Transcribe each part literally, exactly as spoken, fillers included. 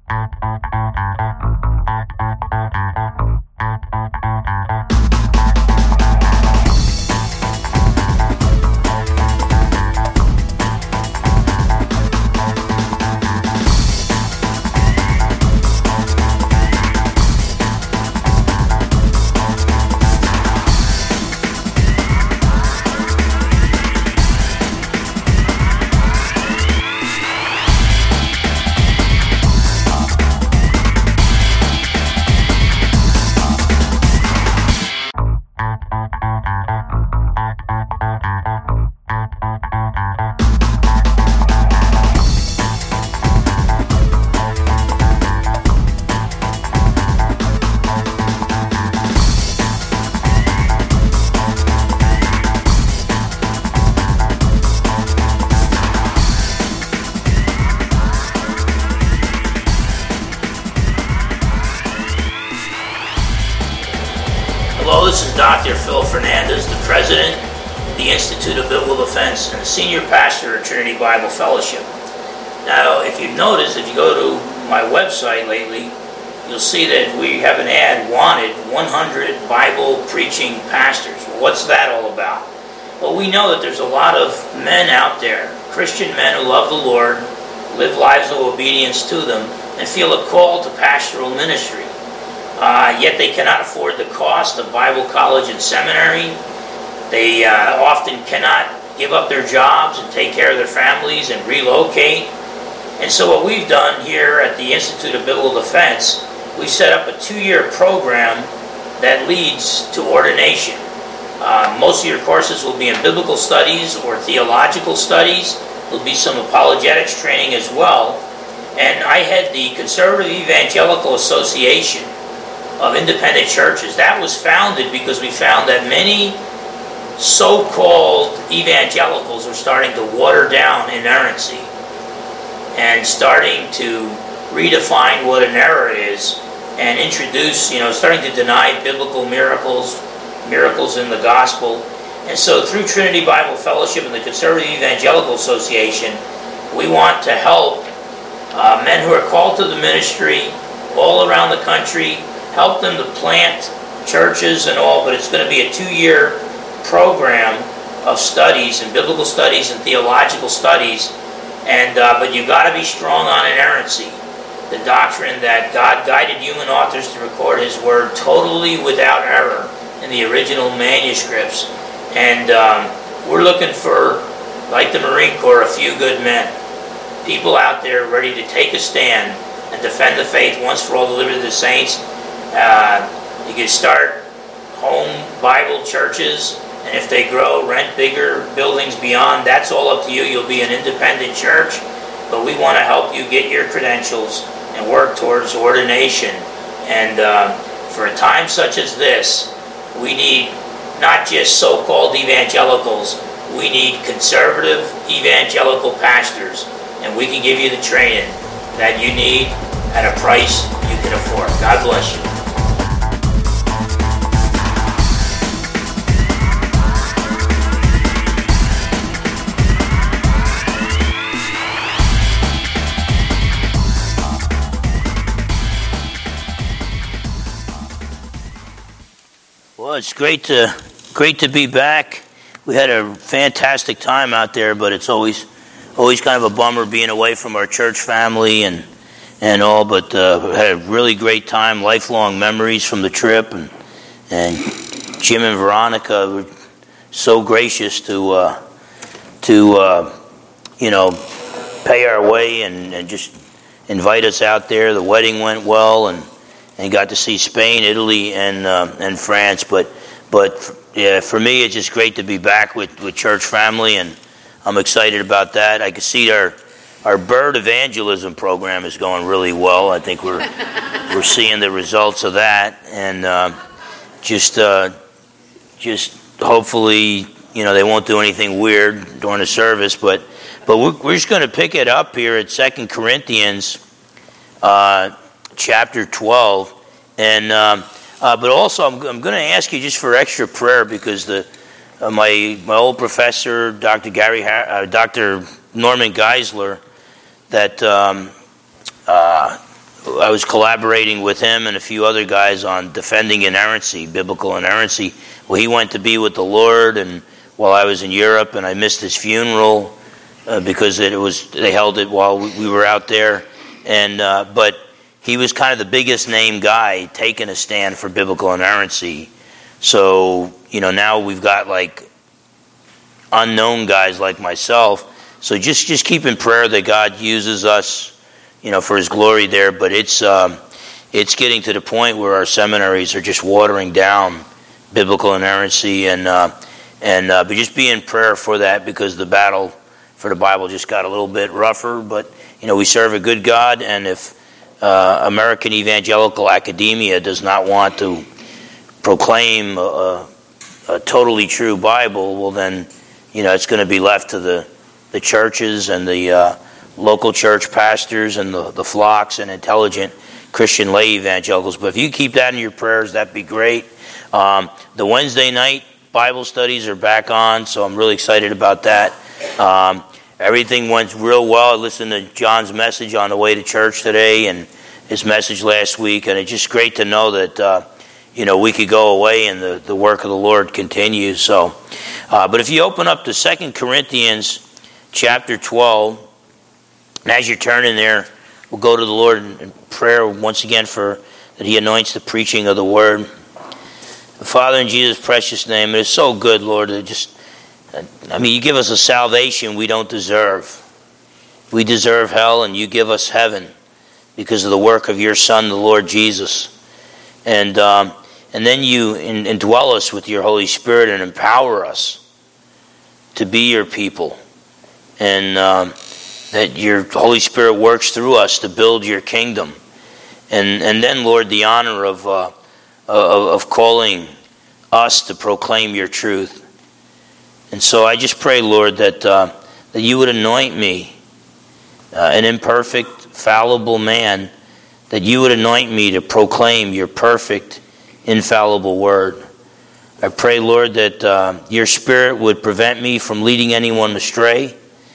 Hello, this is Doctor Phil Fernandez, the President of the Institute of Biblical Defense and the Senior Pastor at Trinity Bible Fellowship. Now, if you've noticed, if you go to my website lately, you'll see that we have an ad, wanted one hundred Bible preaching pastors. Well, what's that all about? Well, we know that there's a lot of men out there, Christian men who love the Lord, live lives of obedience to them, and feel a call to pastoral ministry. Uh, yet they cannot afford the cost of Bible college and seminary. They uh, often cannot give up their jobs and take care of their families and relocate. And so what we've done here at the Institute of Biblical Defense, we set up a two-year program that leads to ordination. Uh, most of your courses will be in biblical studies or theological studies. There'll be some apologetics training as well. And I head the Conservative Evangelical Association of Independent Churches. That was founded because we found that many so-called evangelicals are starting to water down inerrancy and starting to redefine what an error is and introduce, you know, starting to deny biblical miracles, miracles in the gospel. And so through Trinity Bible Fellowship and the Conservative Evangelical Association, we want to help uh, men who are called to the ministry all around the country, help them to plant churches and all, but it's going to be a two-year program of studies and biblical studies and theological studies. And uh, but you've got to be strong on inerrancy, the doctrine that God guided human authors to record His Word totally without error in the original manuscripts. And um, we're looking for, like the Marine Corps, a few good men, people out there ready to take a stand and defend the faith once for all, delivered to the saints. Uh, you can start home Bible churches, and if they grow, rent bigger buildings beyond. That's all up to you. You'll be an independent church, but we want to help you get your credentials and work towards ordination. And uh, for a time such as this, we need not just so-called evangelicals, we need conservative evangelical pastors, and we can give you the training that you need at a price you can afford. God bless you. Well, it's great to great to be back. We had a fantastic time out there, but it's always always kind of a bummer being away from our church family and and all. But uh, we had a really great time, lifelong memories from the trip, and and Jim and Veronica were so gracious to uh, to uh, you know pay our way and, and just invite us out there. The wedding went well, and. And got to see Spain, Italy, and uh, and France. But but yeah, for me, it's just great to be back with, with church family, and I'm excited about that. I can see our our bird evangelism program is going really well. I think we're we're seeing the results of that, and uh, just uh, just hopefully, you know, they won't do anything weird during the service. But but we're, we're just going to pick it up here at Second Corinthians. Uh, chapter twelve, and um, uh, but also I'm, I'm going to ask you just for extra prayer because the uh, my my old professor, Doctor Gary, uh, Doctor Norman Geisler, that um, uh, I was collaborating with him and a few other guys on defending inerrancy, biblical inerrancy. Well, he went to be with the Lord, and while I was in Europe, and I missed his funeral uh, because it was they held it while we, we were out there. And uh, but he was kind of the biggest name guy taking a stand for biblical inerrancy. So you know now we've got like unknown guys like myself. So just just keep in prayer that God uses us, you know, for His glory there. But it's um, it's getting to the point where our seminaries are just watering down biblical inerrancy, and uh, and uh, but just be in prayer for that, because the battle for the Bible just got a little bit rougher. But you know, we serve a good God, and if uh, American evangelical academia does not want to proclaim a, a totally true Bible, well then, you know, it's going to be left to the the churches and the uh, local church pastors and the, the flocks and intelligent Christian lay evangelicals. But if you keep that in your prayers, that'd be great. Um, the Wednesday night Bible studies are back on, so I'm really excited about that. Um, everything went real well. I listened to John's message on the way to church today and his message last week, and it's just great to know that uh, you know we could go away and the, the work of the Lord continues. So, uh, but if you open up to Second Corinthians chapter twelve, and as you're turning there, we'll go to the Lord in, in prayer once again for that He anoints the preaching of the Word. Father, in Jesus' precious name, it is so good, Lord, to just, I mean, you give us a salvation we don't deserve. We deserve hell, and you give us heaven because of the work of your Son, the Lord Jesus. And um, and then you in, indwell us with your Holy Spirit and empower us to be your people. And um, that your Holy Spirit works through us to build your kingdom. And and then, Lord, the honor of uh, of, of calling us to proclaim your truth. And so I just pray, Lord, that uh, that you would anoint me, uh, an imperfect, fallible man, that you would anoint me to proclaim your perfect, infallible word. I pray, Lord, that uh, your Spirit would prevent me from leading anyone astray.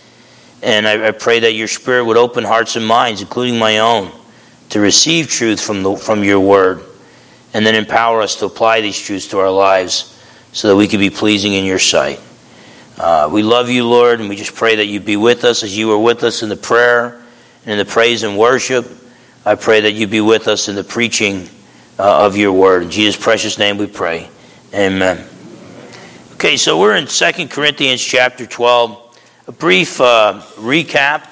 And I, I pray that your Spirit would open hearts and minds, including my own, to receive truth from the, from your word, and then empower us to apply these truths to our lives so that we can be pleasing in your sight. Uh, we love you, Lord, and we just pray that you be with us as you were with us in the prayer and in the praise and worship. I pray that you be with us in the preaching uh, of your word. In Jesus' precious name we pray. Amen. Okay, so we're in Second Corinthians chapter twelve. A brief uh, recap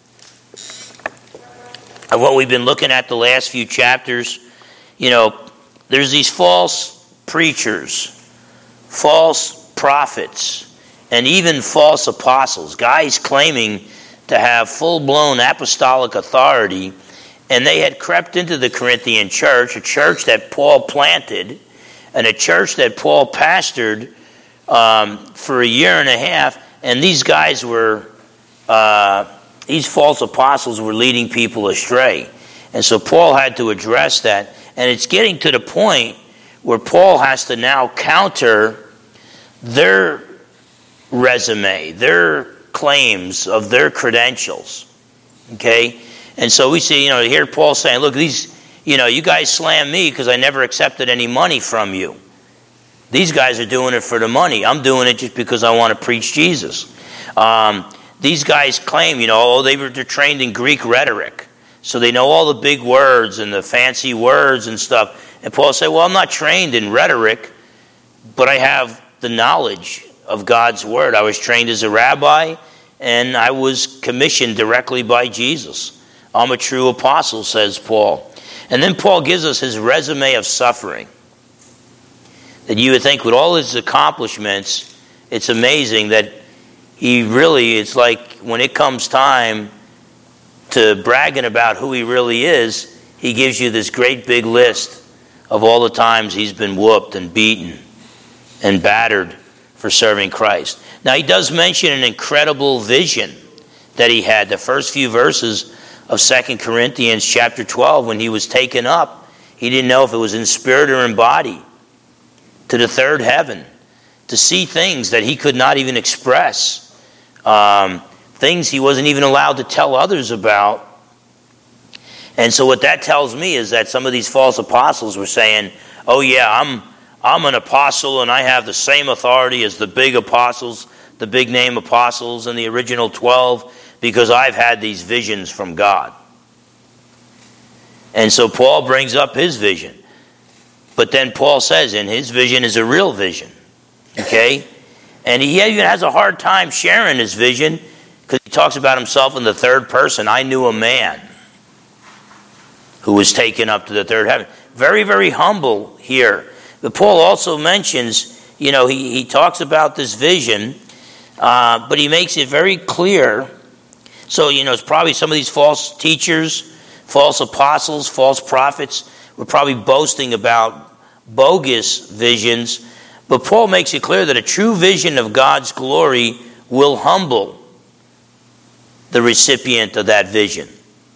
of what we've been looking at the last few chapters. You know, there's these false preachers, false prophets, and even false apostles, guys claiming to have full-blown apostolic authority, and they had crept into the Corinthian church, a church that Paul planted, and a church that Paul pastored um, for a year and a half. And these guys were, uh, these false apostles were leading people astray. And so Paul had to address that. And it's getting to the point where Paul has to now counter their resume, their claims of their credentials. Okay? And so we see, you know, here Paul saying, look, these, you know, you guys slam me because I never accepted any money from you. These guys are doing it for the money. I'm doing it just because I want to preach Jesus. Um, these guys claim, you know, oh, they were they're trained in Greek rhetoric, so they know all the big words and the fancy words and stuff. And Paul said, well, I'm not trained in rhetoric, but I have the knowledge of God's word. I was trained as a rabbi, and I was commissioned directly by Jesus. I'm a true apostle, says Paul. And then Paul gives us his resume of suffering. That you would think with all his accomplishments, it's amazing that he really, it's like when it comes time to bragging about who he really is, he gives you this great big list of all the times he's been whooped and beaten and battered for serving Christ. Now he does mention an incredible vision that he had, the first few verses of Second Corinthians chapter twelve, when he was taken up. He didn't know if it was in spirit or in body, to the third heaven, to see things that he could not even express, um, things he wasn't even allowed to tell others about. And so what that tells me is that some of these false apostles were saying, oh yeah, I'm I'm an apostle and I have the same authority as the big apostles, the big name apostles and the original twelve, because I've had these visions from God. And so Paul brings up his vision. But then Paul says, and his vision is a real vision. Okay? And he even has a hard time sharing his vision because he talks about himself in the third person. I knew a man who was taken up to the third heaven. Very, very humble here. But Paul also mentions, you know, he, he talks about this vision, uh, but he makes it very clear. So, you know, it's probably some of these false teachers, false apostles, false prophets were probably boasting about bogus visions. But Paul makes it clear that a true vision of God's glory will humble the recipient of that vision.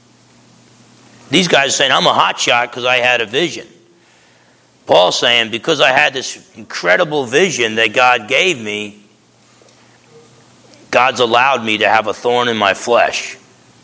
These guys are saying, I'm a hotshot because I had a vision. Paul's saying, because I had this incredible vision that God gave me, God's allowed me to have a thorn in my flesh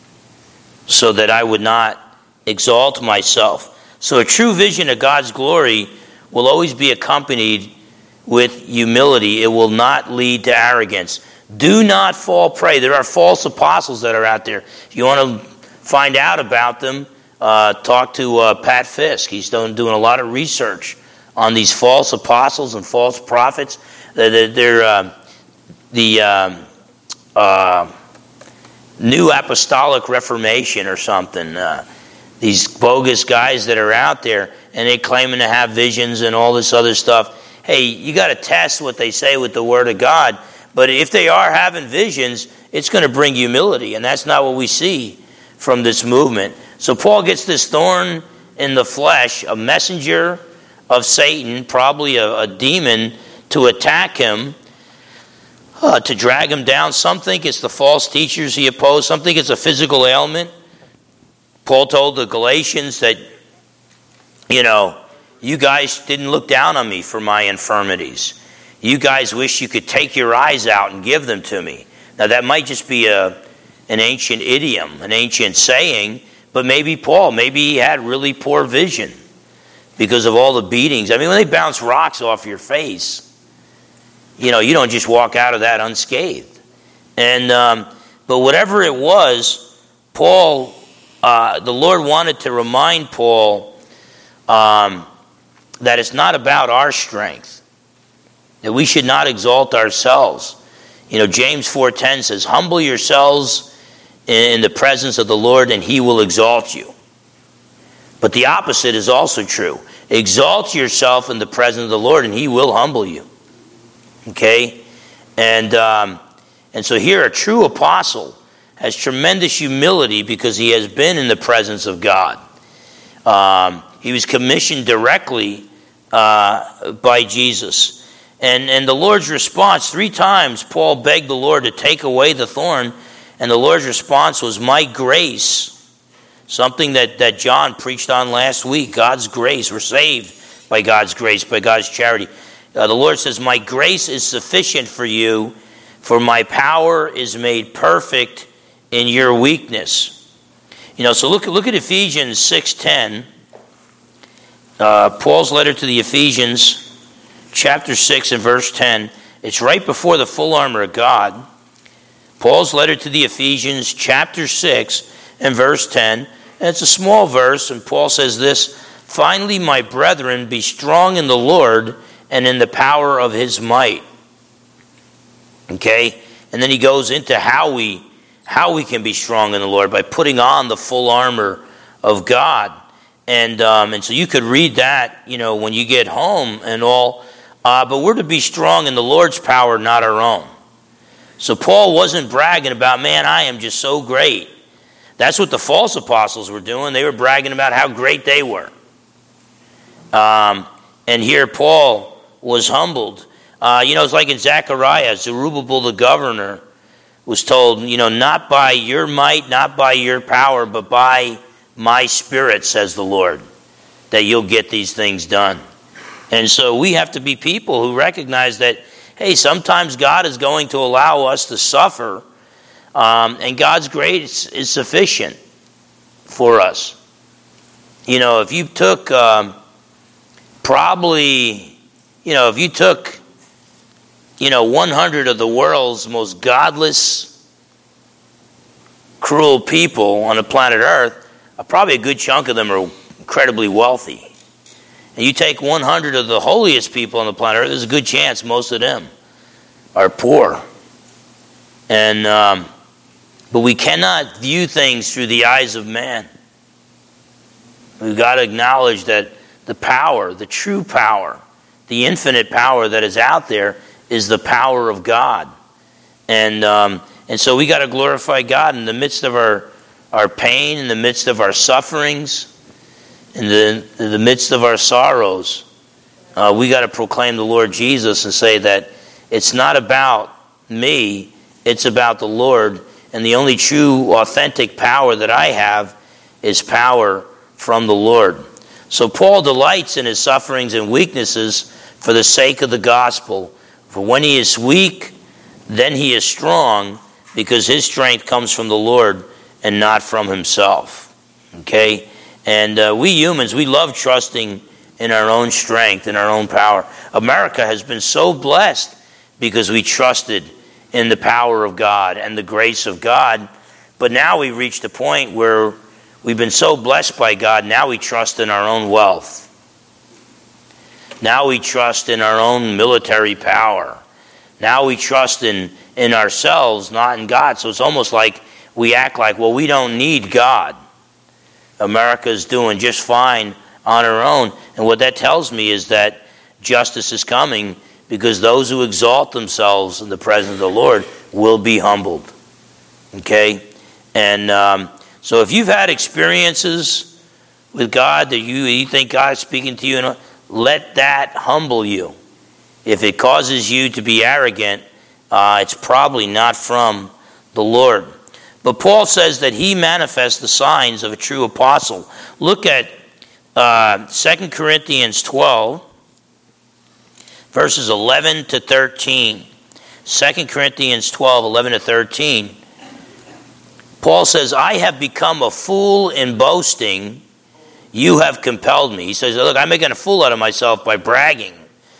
so that I would not exalt myself. So a true vision of God's glory will always be accompanied with humility. It will not lead to arrogance. Do not fall prey. There are false apostles that are out there. If you want to find out about them, uh, talk to uh, Pat Fisk. He's done, doing a lot of research on these false apostles and false prophets. They're, they're uh, the um, uh, New Apostolic Reformation or something. Uh, these bogus guys that are out there, and they're claiming to have visions and all this other stuff. Hey, you got to test what they say with the Word of God. But if they are having visions, it's going to bring humility. And that's not what we see from this movement. So Paul gets this thorn in the flesh, a messenger of Satan, probably a, a demon, to attack him, uh, to drag him down. Some think it's the false teachers he opposed. Some think it's a physical ailment. Paul told the Galatians that, you know, you guys didn't look down on me for my infirmities. You guys wish you could take your eyes out and give them to me. Now that might just be a an ancient idiom, an ancient saying, but maybe Paul, maybe he had really poor vision because of all the beatings. I mean, when they bounce rocks off your face, you know, you don't just walk out of that unscathed. And um, but whatever it was, Paul, uh, the Lord wanted to remind Paul um, that it's not about our strength, that we should not exalt ourselves. You know, James four ten says, humble yourselves in the presence of the Lord and he will exalt you. But the opposite is also true. Exalt yourself in the presence of the Lord and he will humble you. Okay? And, um, and so here a true apostle has tremendous humility because he has been in the presence of God. Um, he was commissioned directly uh, by Jesus. And, and the Lord's response, three times Paul begged the Lord to take away the thorn, and the Lord's response was, my grace. Something that, that John preached on last week, God's grace. We're saved by God's grace, by God's charity. Uh, the Lord says, my grace is sufficient for you, for my power is made perfect in your weakness. You know, so look, look at Ephesians six ten. Uh, Paul's letter to the Ephesians, chapter six and verse ten. It's right before the full armor of God. Paul's letter to the Ephesians, chapter six and verse ten. And it's a small verse, and Paul says this, finally, my brethren, be strong in the Lord and in the power of his might. Okay? And then he goes into how we how we can be strong in the Lord by putting on the full armor of God. And um, and so you could read that, you know, when you get home and all. Uh, but we're to be strong in the Lord's power, not our own. So Paul wasn't bragging about, man, I am just so great. That's what the false apostles were doing. They were bragging about how great they were. Um, and here Paul was humbled. Uh, you know, it's like in Zechariah, Zerubbabel the governor was told, you know, not by your might, not by your power, but by my spirit, says the Lord, that you'll get these things done. And so we have to be people who recognize that, hey, sometimes God is going to allow us to suffer, um, and God's grace is sufficient for us. you know, if you took um, probably, you know, if you took, you know, one hundred of the world's most godless, cruel people on the planet Earth, uh, probably a good chunk of them are incredibly wealthy. And you take one hundred of the holiest people on the planet Earth, there's a good chance most of them are poor. And um, but we cannot view things through the eyes of man. We've got to acknowledge that the power, the true power, the infinite power that is out there is the power of God. And um, and so we got to glorify God in the midst of our, our pain, in the midst of our sufferings, in the, in the midst of our sorrows. Uh, we got to proclaim the Lord Jesus and say that it's not about me, it's about the Lord. And the only true, authentic power that I have is power from the Lord. So Paul delights in his sufferings and weaknesses for the sake of the gospel. For when he is weak, then he is strong, because his strength comes from the Lord and not from himself. Okay? And uh, we humans, we love trusting in our own strength, in our own power. America has been so blessed because we trusted in the power of God and the grace of God. But now we've reached a point where we've been so blessed by God, now we trust in our own wealth. Now we trust in our own military power. Now we trust in, in ourselves, not in God. So it's almost like we act like, well, we don't need God. America's doing just fine on her own. And what that tells me is that justice is coming, because those who exalt themselves in the presence of the Lord will be humbled. Okay? And um, so if you've had experiences with God that you, you think God's speaking to you, and let that humble you. If it causes you to be arrogant, uh, it's probably not from the Lord. But Paul says that he manifests the signs of a true apostle. Look at uh, Second Corinthians twelve, verses eleven to thirteen. Second Corinthians twelve, eleven to thirteen. Paul says, I have become a fool in boasting. You have compelled me. He says, look, I'm making a fool out of myself by bragging.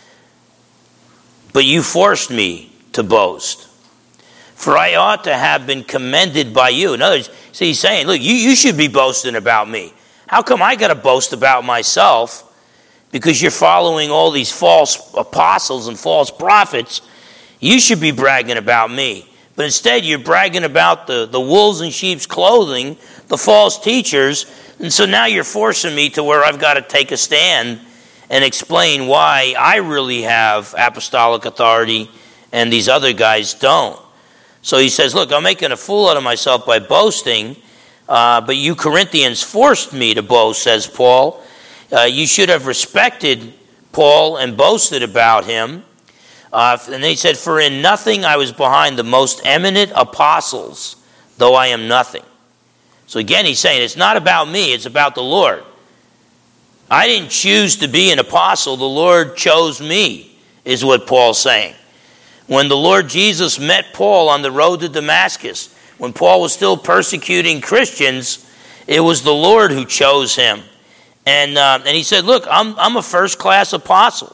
But you forced me to boast. For I ought to have been commended by you. In other words, see, he's saying, look, you, you should be boasting about me. How come I got to boast about myself? Because you're following all these false apostles and false prophets. You should be bragging about me. But instead, you're bragging about the, the wolves in sheep's clothing, the false teachers. And so now you're forcing me to where I've got to take a stand and explain why I really have apostolic authority and these other guys don't. So he says, look, I'm making a fool out of myself by boasting, uh, but you Corinthians forced me to boast, says Paul. Uh, you should have respected Paul and boasted about him. Uh, and they said, for in nothing I was behind the most eminent apostles, though I am nothing. So again, he's saying, it's not about me, it's about the Lord. I didn't choose to be an apostle, the Lord chose me, is what Paul's saying. When the Lord Jesus met Paul on the road to Damascus, when Paul was still persecuting Christians, it was the Lord who chose him. And uh, and he said, look, I'm I'm a first-class apostle.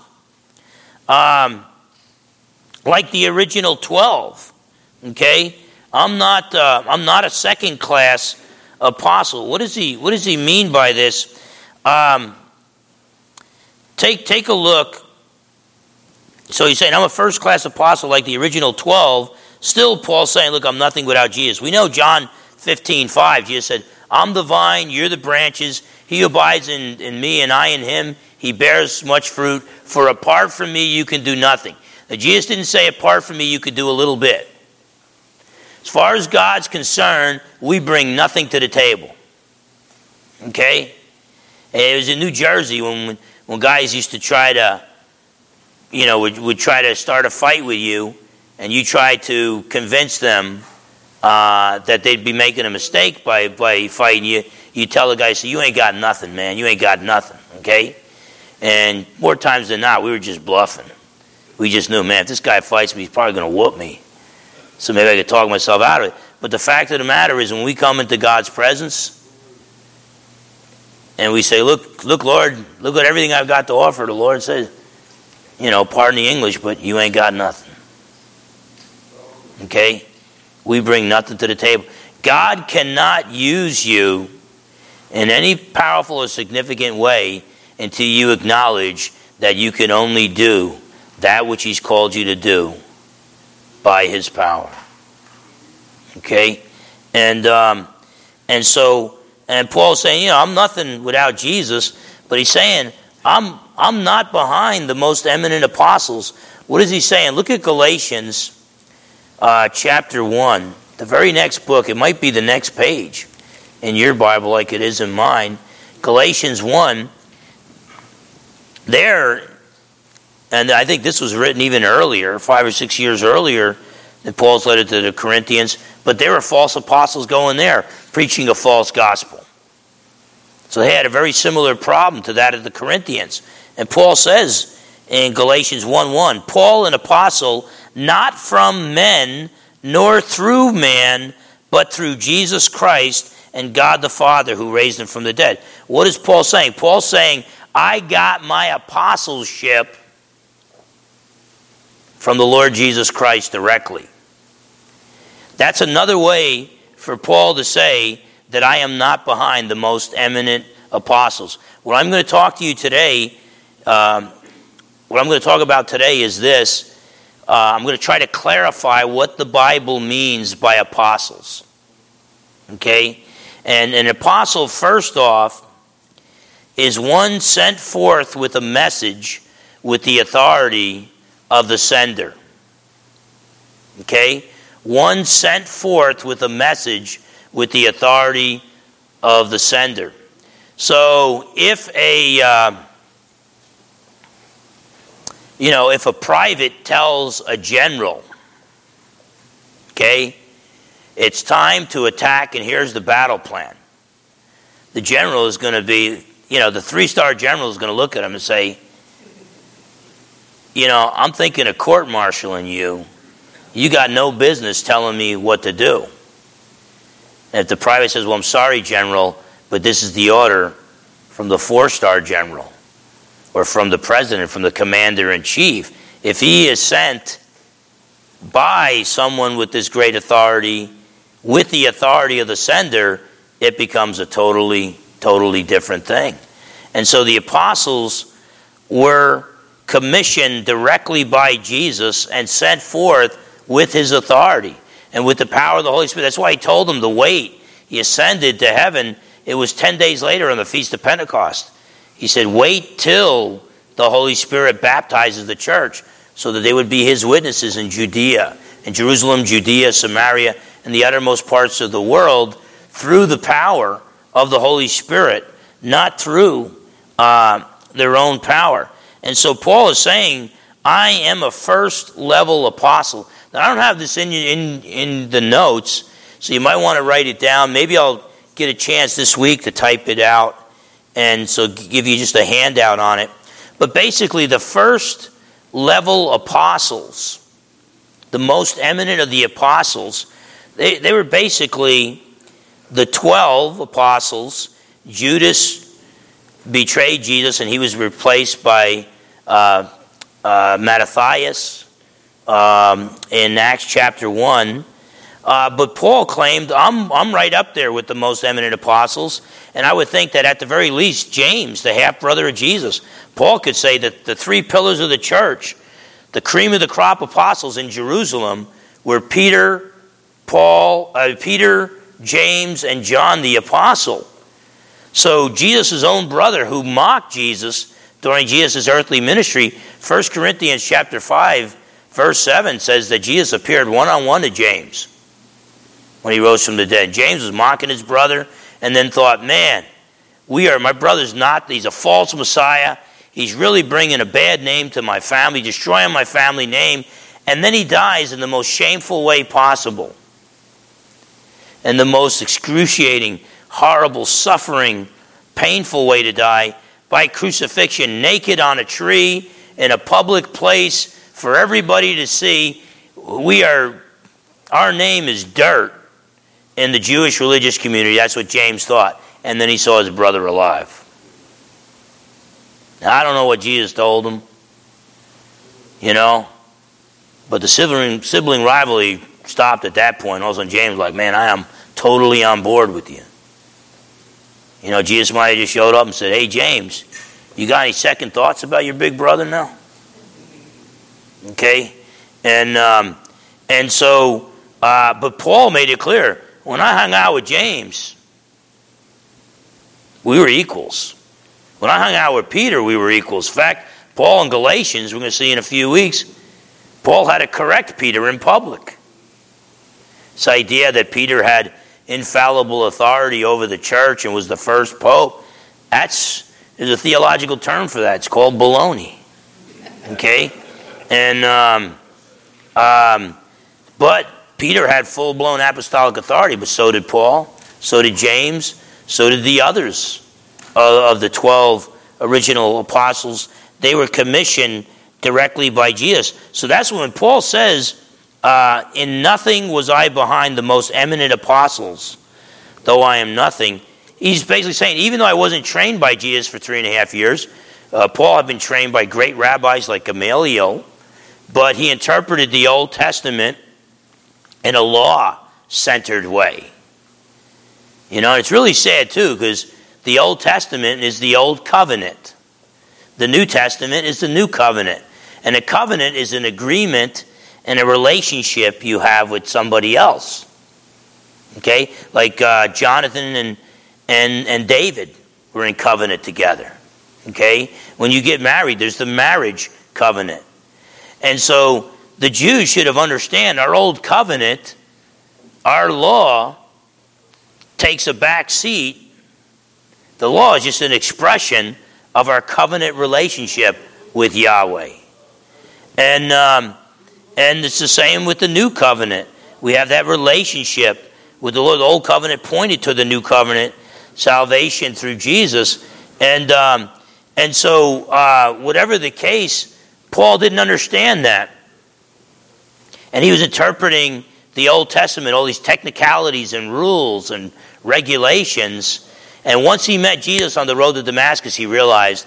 Um, like the original twelve. Okay? I'm not uh, I'm not a second-class apostle. What does he what does he mean by this? Um, take take a look. So he's saying, I'm a first-class apostle like the original twelve. Still, Paul's saying, look, I'm nothing without Jesus. We know John fifteen five. Jesus said, I'm the vine, you're the branches. He who abides in, in me and I in him, he bears much fruit. For apart from me, you can do nothing. Now, Jesus didn't say apart from me, you could do a little bit. As far as God's concerned, we bring nothing to the table. Okay? It was in New Jersey when, when guys used to try to, you know, would, would try to start a fight with you, and you try to convince them uh, that they'd be making a mistake by, by fighting you. You tell the guy, so you ain't got nothing, man. You ain't got nothing, okay? And more times than not, we were just bluffing. We just knew, man, if this guy fights me, he's probably going to whoop me. So maybe I could talk myself out of it. But the fact of the matter is, when we come into God's presence, and we say, look, look, Lord, look at everything I've got to offer. The Lord says, you know, pardon the English, but you ain't got nothing. Okay? We bring nothing to the table. God cannot use you in any powerful or significant way until you acknowledge that you can only do that which he's called you to do by his power. Okay? And um, and so, and Paul's saying, you know, I'm nothing without Jesus, but he's saying, I'm I'm not behind the most eminent apostles. What is he saying? Look at Galatians uh, chapter one, the very next book. It might be the next page in your Bible like it is in mine. Galatians one, there, and I think this was written even earlier, five or six years earlier than Paul's letter to the Corinthians, but there were false apostles going there, preaching a false gospel. So they had a very similar problem to that of the Corinthians. And Paul says in Galatians one one, Paul, an apostle, not from men, nor through man, but through Jesus Christ and God the Father who raised him from the dead. What is Paul saying? Paul's saying, I got my apostleship from the Lord Jesus Christ directly. That's another way for Paul to say that I am not behind the most eminent apostles. What I'm going to talk to you today, um, what I'm going to talk about today is this. Uh, I'm going to try to clarify what the Bible means by apostles. Okay? And an apostle, first off, is one sent forth with a message with the authority of the sender. Okay? One sent forth with a message with the authority of the sender. So if a, uh, you know, if a private tells a general, okay, it's time to attack and here's the battle plan, the general is going to be, you know, the three-star general is going to look at him and say, you know, I'm thinking of court-martialing you. You got no business telling me what to do. And if the private says, well, I'm sorry, General, but this is the order from the four-star general or from the president, from the commander-in-chief. If he is sent by someone with this great authority, with the authority of the sender, it becomes a totally, totally different thing. And so the apostles were commissioned directly by Jesus and sent forth with his authority and with the power of the Holy Spirit. That's why he told them to wait. He ascended to heaven. It was ten days later on the Feast of Pentecost. He said, wait till the Holy Spirit baptizes the church so that they would be his witnesses in Judea, in Jerusalem, Judea, Samaria, and the uttermost parts of the world through the power of the Holy Spirit, not through uh, their own power. And so Paul is saying, I am a first level apostle. Now, I don't have this in, in, in the notes, so you might want to write it down. Maybe I'll get a chance this week to type it out and so give you just a handout on it. But basically, the first level apostles, the most eminent of the apostles, they, they were basically the twelve apostles. Judas betrayed Jesus and he was replaced by uh, uh, Mattathias um, in Acts chapter one. Uh, but Paul claimed, I'm, I'm right up there with the most eminent apostles. And I would think that at the very least, James, the half-brother of Jesus, Paul could say that the three pillars of the church, the cream of the crop apostles in Jerusalem, were Peter, Paul, uh, Peter, James, and John the apostle. So Jesus' own brother who mocked Jesus during Jesus' earthly ministry, First Corinthians chapter five, verse seven says that Jesus appeared one-on-one to James when he rose from the dead. James was mocking his brother and then thought, man, we are, my brother's not, he's a false Messiah. He's really bringing a bad name to my family, destroying my family name. And then he dies in the most shameful way possible. And the most excruciating, horrible, suffering, painful way to die, by crucifixion, naked on a tree, in a public place for everybody to see. We are, our name is dirt in the Jewish religious community. That's what James thought. And then he saw his brother alive. Now, I don't know what Jesus told him, you know, but the sibling, sibling rivalry stopped at that point. All of a sudden, James was like, man, I am totally on board with you. You know, Jesus might have just showed up and said, hey, James, you got any second thoughts about your big brother now? Okay? And um, and so, uh, but Paul made it clear, when I hung out with James, we were equals. When I hung out with Peter, we were equals. In fact, Paul in Galatians, we're going to see in a few weeks, Paul had to correct Peter in public. This idea that Peter had infallible authority over the church and was the first pope, that's, there's a theological term for that. It's called baloney. Okay? And, um, um, but Peter had full-blown apostolic authority, but so did Paul, so did James, so did the others of the twelve original apostles. They were commissioned directly by Jesus. So that's when Paul says, uh, in nothing was I behind the most eminent apostles, though I am nothing. He's basically saying, even though I wasn't trained by Jesus for three and a half years, uh, Paul had been trained by great rabbis like Gamaliel, but he interpreted the Old Testament in a law-centered way. You know, it's really sad too, because the Old Testament is the Old Covenant. The New Testament is the New Covenant. And a covenant is an agreement and a relationship you have with somebody else. Okay? Like uh, Jonathan and, and, and David were in covenant together. Okay? When you get married, there's the marriage covenant. And so the Jews should have understood our old covenant, our law, takes a back seat. The law is just an expression of our covenant relationship with Yahweh. And um, and it's the same with the new covenant. We have that relationship with the Lord. The old covenant pointed to the new covenant, salvation through Jesus. And um, and so uh, whatever the case, Paul didn't understand that. And he was interpreting the Old Testament, all these technicalities and rules and regulations. And once he met Jesus on the road to Damascus, he realized,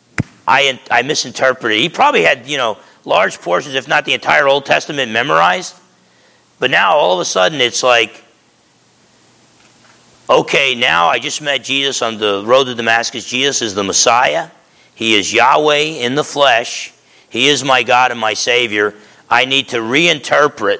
I I misinterpreted. He probably had, you know, large portions, if not the entire Old Testament memorized. But now, all of a sudden, it's like, okay, now I just met Jesus on the road to Damascus. Jesus is the Messiah. He is Yahweh in the flesh. He is my God and my Savior. I need to reinterpret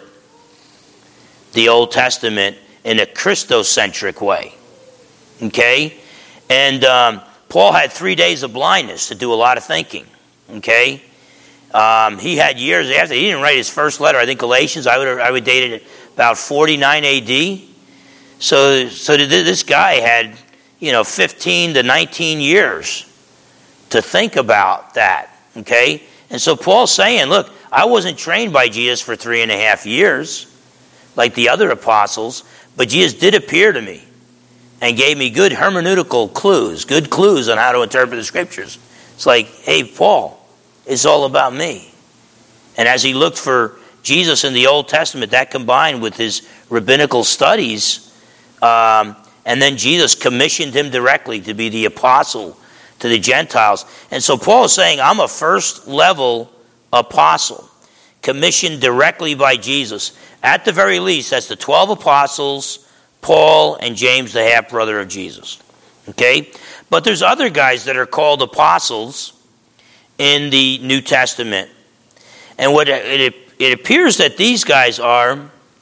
the Old Testament in a Christocentric way. Okay? And um, Paul had three days of blindness to do a lot of thinking. Okay? Um, he had years after. He didn't write his first letter. I think Galatians, I would I would date it about forty-nine A D. So, so this guy had, you know, fifteen to nineteen years to think about that. Okay? And so Paul's saying, look, I wasn't trained by Jesus for three and a half years like the other apostles, but Jesus did appear to me and gave me good hermeneutical clues, good clues on how to interpret the scriptures. It's like, hey, Paul, it's all about me. And as he looked for Jesus in the Old Testament, that combined with his rabbinical studies, um, and then Jesus commissioned him directly to be the apostle to the Gentiles. And so Paul is saying, I'm a first level apostle, commissioned directly by Jesus. At the very least, that's the twelve apostles, Paul and James, the half-brother of Jesus. Okay? But there's other guys that are called apostles in the New Testament. And what it, it appears that these guys are,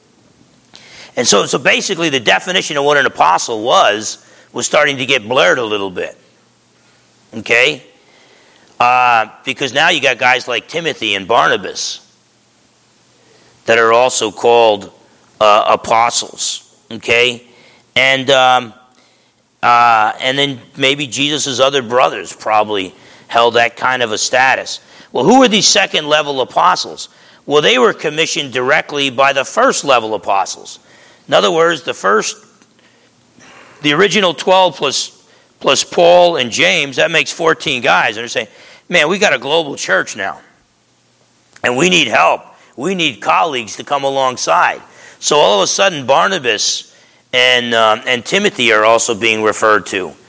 and so, so basically the definition of what an apostle was, was starting to get blurred a little bit. Okay? Uh, because now you got guys like Timothy and Barnabas that are also called uh, apostles. Okay? And um, uh, and then maybe Jesus' other brothers probably held that kind of a status. Well, who were these second level apostles? Well, they were commissioned directly by the first level apostles. In other words, the first, the original twelve plus, plus Paul and James, that makes fourteen guys. And they're saying, man, we got a global church now. And we need help. We need colleagues to come alongside. So all of a sudden, Barnabas and um, and Timothy are also being referred to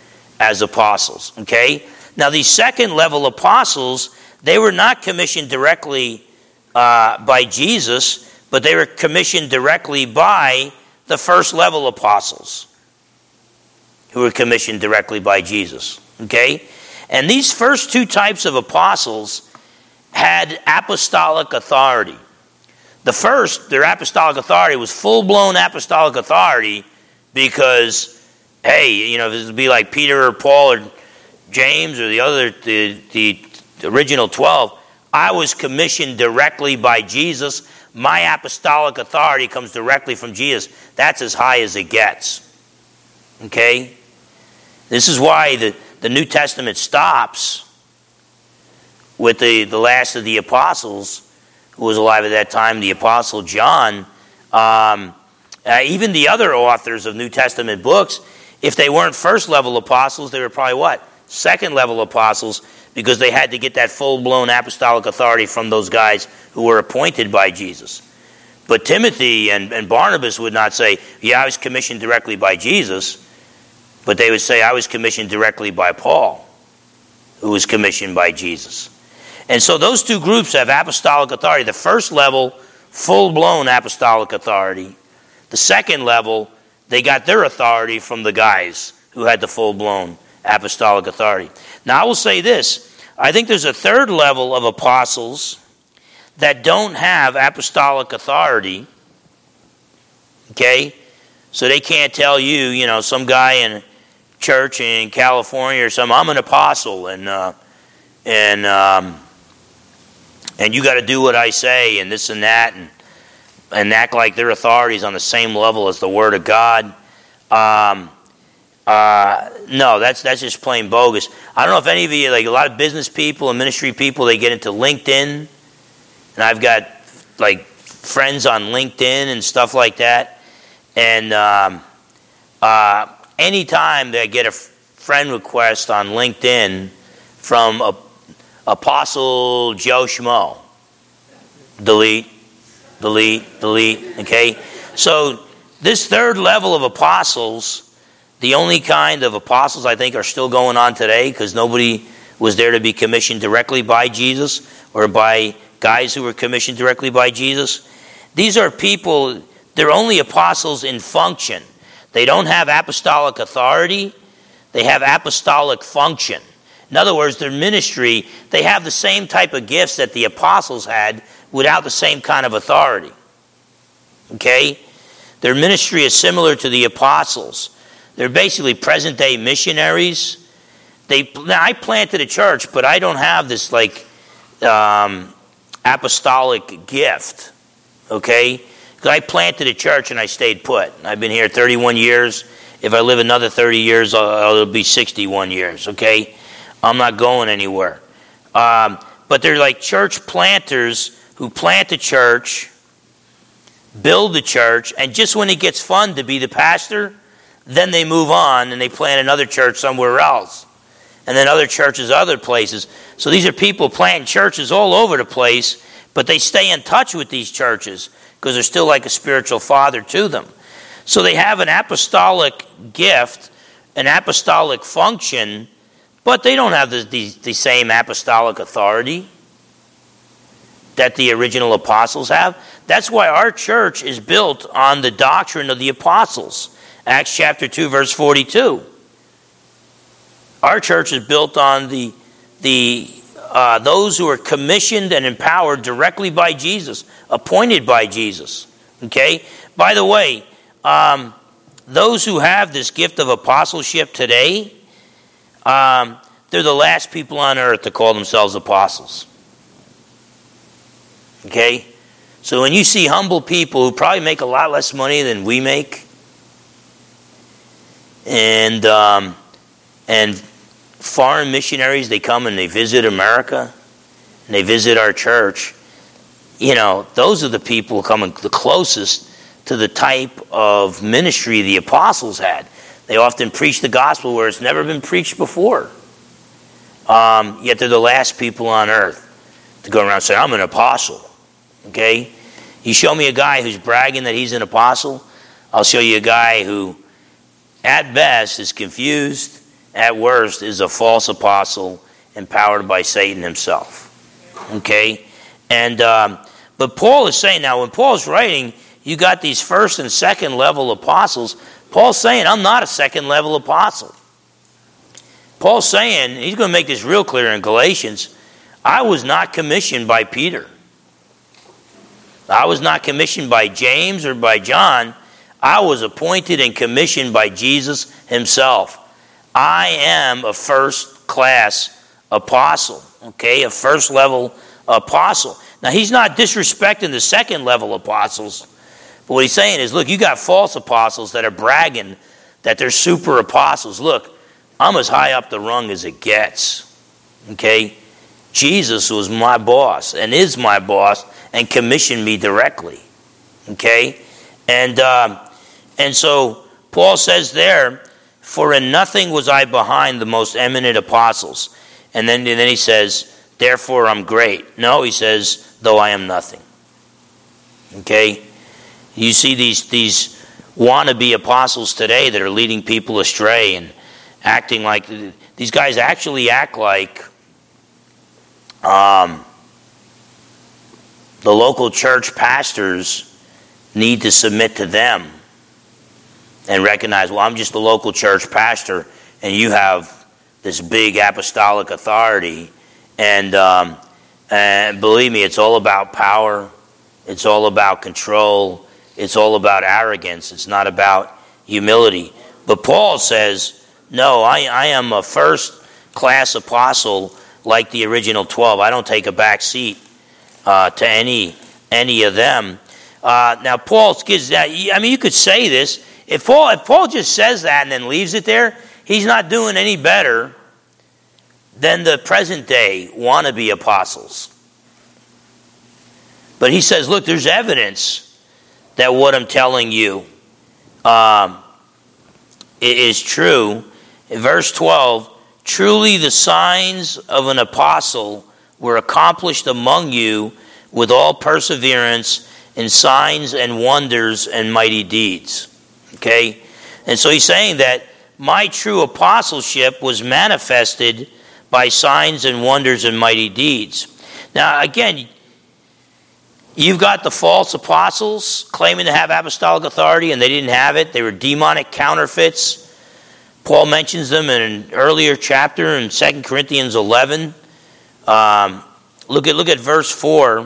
as apostles, okay? Now, these second level apostles, they were not commissioned directly uh, by Jesus, but they were commissioned directly by the first level apostles, who were commissioned directly by Jesus, okay? And these first two types of apostles had apostolic authority. The first, their apostolic authority was full-blown apostolic authority because, hey, you know, this would be like Peter or Paul or James or the other, the, the original twelve. I was commissioned directly by Jesus. My apostolic authority comes directly from Jesus. That's as high as it gets. Okay? This is why the, the New Testament stops with the, the last of the apostles, who was alive at that time, the Apostle John. Um, uh, even the other authors of New Testament books, if they weren't first level apostles, they were probably what? Second level apostles, because they had to get that full-blown apostolic authority from those guys who were appointed by Jesus. But Timothy and, and Barnabas would not say, yeah, I was commissioned directly by Jesus, but they would say, I was commissioned directly by Paul, who was commissioned by Jesus. And so those two groups have apostolic authority. The first level, full-blown apostolic authority. The second level, they got their authority from the guys who had the full-blown apostolic authority. Now, I will say this. I think there's a third level of apostles that don't have apostolic authority. Okay? So they can't tell you, you know, some guy in a church in California or something, I'm an apostle, and uh, and um, and you got to do what I say, and this and that, and and act like their authority is on the same level as the Word of God. Um, uh, no, that's that's just plain bogus. I don't know if any of you, like a lot of business people and ministry people, they get into LinkedIn, and I've got like friends on LinkedIn and stuff like that, and um, uh, anytime they get a friend request on LinkedIn from a Apostle Joe Schmo, delete, delete, delete, okay? So this third level of apostles, the only kind of apostles I think are still going on today, because nobody was there to be commissioned directly by Jesus or by guys who were commissioned directly by Jesus. These are people, they're only apostles in function. They don't have apostolic authority. They have apostolic function. In other words, their ministry, they have the same type of gifts that the apostles had without the same kind of authority. Okay? Their ministry is similar to the apostles. They're basically present-day missionaries. They, now, I planted a church, but I don't have this like um, apostolic gift. Okay? Because I planted a church and I stayed put. I've been here thirty-one years. If I live another thirty years, I'll, it'll be sixty-one years. Okay? I'm not going anywhere. Um, but they're like church planters who plant a church, build the church, and just when it gets fun to be the pastor, then they move on and they plant another church somewhere else. And then other churches other places. So these are people planting churches all over the place, but they stay in touch with these churches because they're still like a spiritual father to them. So they have an apostolic gift, an apostolic function, but they don't have the, the, the same apostolic authority that the original apostles have. That's why our church is built on the doctrine of the apostles. Acts chapter two, verse forty-two. Our church is built on the, the uh, those who are commissioned and empowered directly by Jesus, appointed by Jesus. Okay? By the way, um, those who have this gift of apostleship today, Um, they're the last people on earth to call themselves apostles. Okay? So when you see humble people who probably make a lot less money than we make, and um, and foreign missionaries, they come and they visit America, and they visit our church, you know, those are the people coming the closest to the type of ministry the apostles had. They often preach the gospel where it's never been preached before. Um, yet they're the last people on earth to go around and say, I'm an apostle. Okay? You show me a guy who's bragging that he's an apostle, I'll show you a guy who, at best, is confused at worst, is a false apostle empowered by Satan himself. Okay? And, um, but Paul is saying, now when Paul's writing, you got these first and second level apostles. Paul's saying, I'm not a second level apostle. Paul's saying, he's going to make this real clear in Galatians, I was not commissioned by Peter. I was not commissioned by James or by John. I was appointed and commissioned by Jesus himself. I am a first class apostle, okay, a first level apostle. Now, he's not disrespecting the second level apostles, but what he's saying is, look, you got false apostles that are bragging that they're super apostles. Look, I'm as high up the rung as it gets, okay? Jesus was my boss and is my boss and commissioned me directly, okay? And um, and so Paul says there, for in nothing was I behind the most eminent apostles. And then, and then he says, therefore I'm great. No, he says, though I am nothing. Okay? You see these, these wannabe apostles today that are leading people astray and acting like, these guys actually act like um, the local church pastors need to submit to them and recognize, well, I'm just the local church pastor and you have this big apostolic authority. And, um, and believe me, it's all about power. It's all about control. It's all about arrogance. It's not about humility. But Paul says, no, I, I am a first-class apostle like the original twelve. I don't take a back seat uh, to any any of them. Uh, now, Paul gives that. I mean, you could say this. If Paul, if Paul just says that and then leaves it there, he's not doing any better than the present-day wannabe apostles. But he says, look, there's evidence that what I'm telling you um, is true. In verse twelve, truly the signs of an apostle were accomplished among you with all perseverance in signs and wonders and mighty deeds. Okay? And so he's saying that my true apostleship was manifested by signs and wonders and mighty deeds. Now, again, you've got the false apostles claiming to have apostolic authority, and they didn't have it. They were demonic counterfeits. Paul mentions them in an earlier chapter in Second Corinthians eleven. Um, look at look at verse four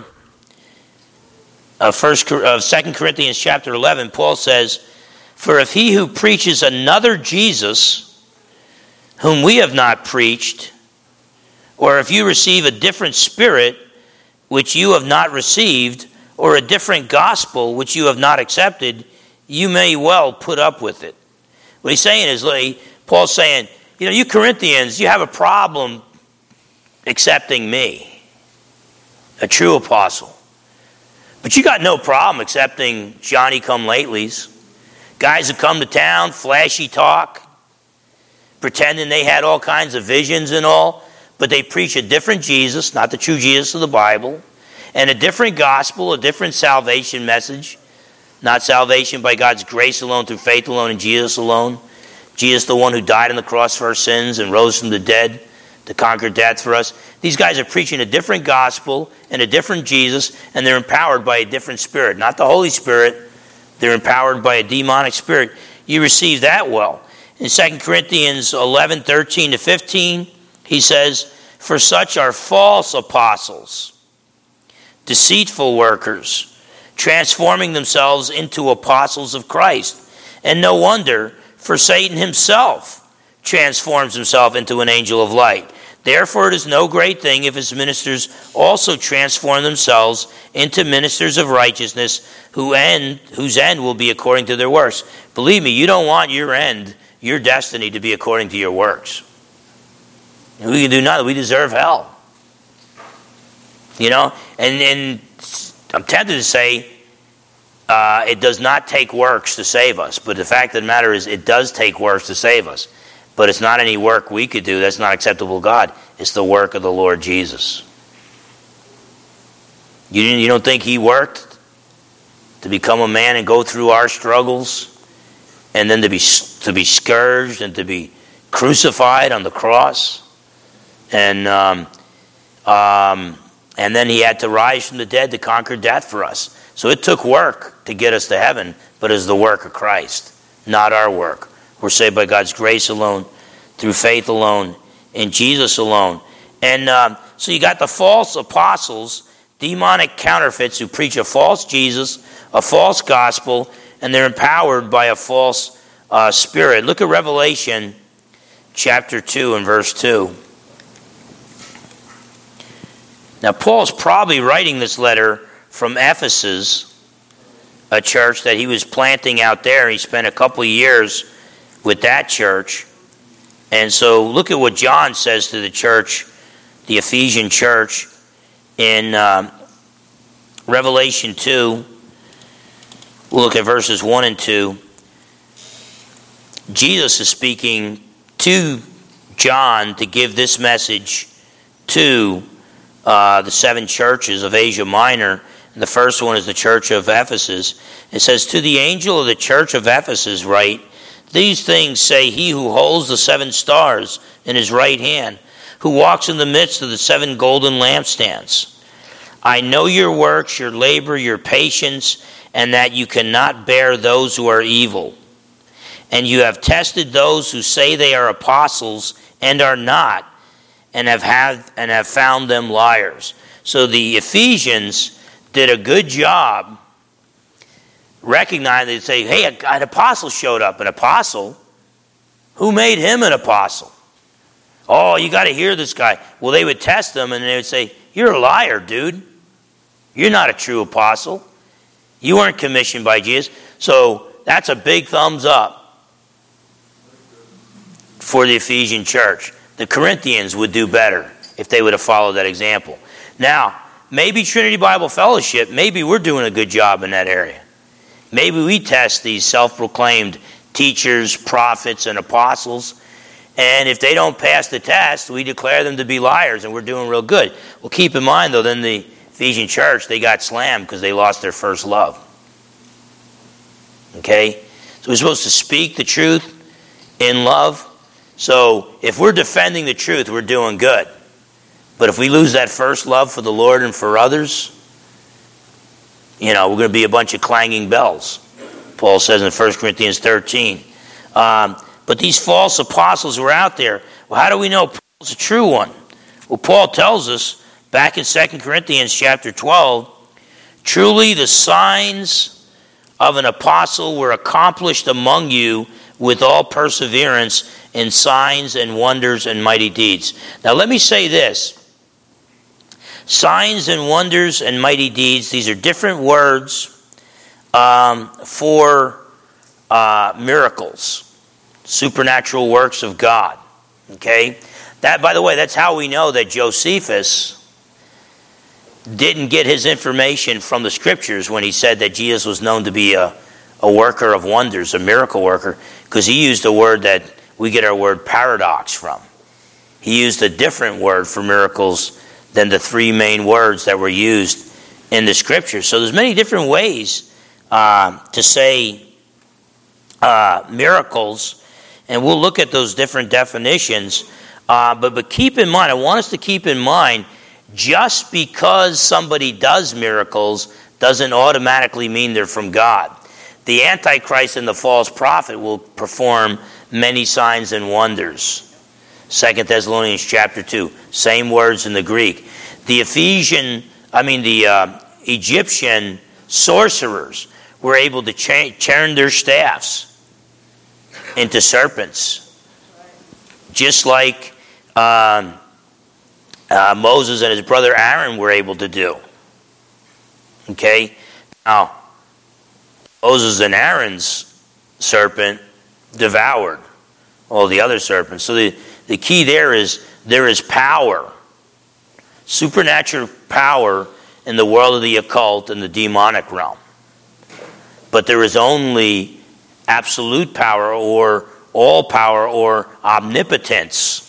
of First of Second Corinthians chapter eleven. Paul says, "For if he who preaches another Jesus, whom we have not preached, or if you receive a different spirit which you have not received, or a different gospel which you have not accepted, you may well put up with it." What he's saying is, like, Paul's saying, you know, you Corinthians, you have a problem accepting me, a true apostle. But you got no problem accepting Johnny-come-latelys, guys that come to town, flashy talk, pretending they had all kinds of visions and all, but they preach a different Jesus, not the true Jesus of the Bible, and a different gospel, a different salvation message, not salvation by God's grace alone, through faith alone, in Jesus alone. Jesus, the one who died on the cross for our sins and rose from the dead to conquer death for us. These guys are preaching a different gospel and a different Jesus, and they're empowered by a different spirit. Not the Holy Spirit. They're empowered by a demonic spirit. You receive that well. In Second Corinthians eleven, thirteen to fifteen, he says, "For such are false apostles, deceitful workers, transforming themselves into apostles of Christ. And no wonder, for Satan himself transforms himself into an angel of light. Therefore it is no great thing if his ministers also transform themselves into ministers of righteousness, who end, whose end will be according to their works." Believe me, you don't want your end, your destiny, to be according to your works. We can do nothing. We deserve hell. You know? And, and I'm tempted to say uh, it does not take works to save us. But the fact of the matter is it does take works to save us. But it's not any work we could do that's not acceptable to God. It's the work of the Lord Jesus. You, you don't think he worked to become a man and go through our struggles, and then to be to be scourged and to be crucified on the cross, and um, um, and then he had to rise from the dead to conquer death for us. So it took work to get us to heaven, but it's the work of Christ, not our work. We're saved by God's grace alone, through faith alone, in Jesus alone. And um, so you got the false apostles, demonic counterfeits who preach a false Jesus, a false gospel, and they're empowered by a false uh, spirit. Look at Revelation chapter two and verse two. Now, Paul's probably writing this letter from Ephesus, a church that he was planting out there. He spent a couple of years with that church. And so look at what John says to the church, the Ephesian church, in um, Revelation two. We'll look at verses one and two. Jesus is speaking to John to give this message to uh, the seven churches of Asia Minor. And the first one is the church of Ephesus. It says, "To the angel of the church of Ephesus write, these things say he who holds the seven stars in his right hand, who walks in the midst of the seven golden lampstands. I know your works, your labor, your patience, and that you cannot bear those who are evil. And you have tested those who say they are apostles and are not, and have had and have found them liars." So the Ephesians did a good job recognizing. They say, "Hey, an apostle showed up." An apostle? Who made him an apostle? Oh, you got to hear this guy. Well, they would test them, and they would say, "You're a liar, dude. You're not a true apostle. You weren't commissioned by Jesus." So that's a big thumbs up for the Ephesian church. The Corinthians would do better if they would have followed that example. Now, maybe Trinity Bible Fellowship, maybe we're doing a good job in that area. Maybe we test these self-proclaimed teachers, prophets, and apostles, and if they don't pass the test, we declare them to be liars, and we're doing real good. Well, keep in mind, though, then the Ephesian church, they got slammed because they lost their first love. Okay? So we're supposed to speak the truth in love. So if we're defending the truth, we're doing good. But if we lose that first love for the Lord and for others, you know, we're going to be a bunch of clanging bells. Paul says in First Corinthians thirteen. Um, but these false apostles were out there. Well, how do we know Paul's a true one? Well, Paul tells us back in Second Corinthians chapter twelve, "Truly the signs of an apostle were accomplished among you with all perseverance in signs and wonders and mighty deeds." Now let me say this. Signs and wonders and mighty deeds, these are different words um, for uh, miracles, supernatural works of God. Okay? That, by the way, that's how we know that Josephus didn't get his information from the scriptures when he said that Jesus was known to be a, a worker of wonders, a miracle worker, because he used a word that we get our word paradox from. He used a different word for miracles than the three main words that were used in the scriptures. So there's many different ways uh, to say uh, miracles, and we'll look at those different definitions. Uh, but, but keep in mind, I want us to keep in mind, just because somebody does miracles doesn't automatically mean they're from God. The Antichrist and the false prophet will perform many signs and wonders. Second Thessalonians chapter two, same words in the Greek. The Ephesian, I mean the uh, Egyptian sorcerers were able to cha- turn their staffs into serpents, just like um, uh, Moses and his brother Aaron were able to do. Okay, now Moses and Aaron's serpent devoured all the other serpents. So the, the key there is there is power, supernatural power in the world of the occult and the demonic realm. But there is only absolute power or all power or omnipotence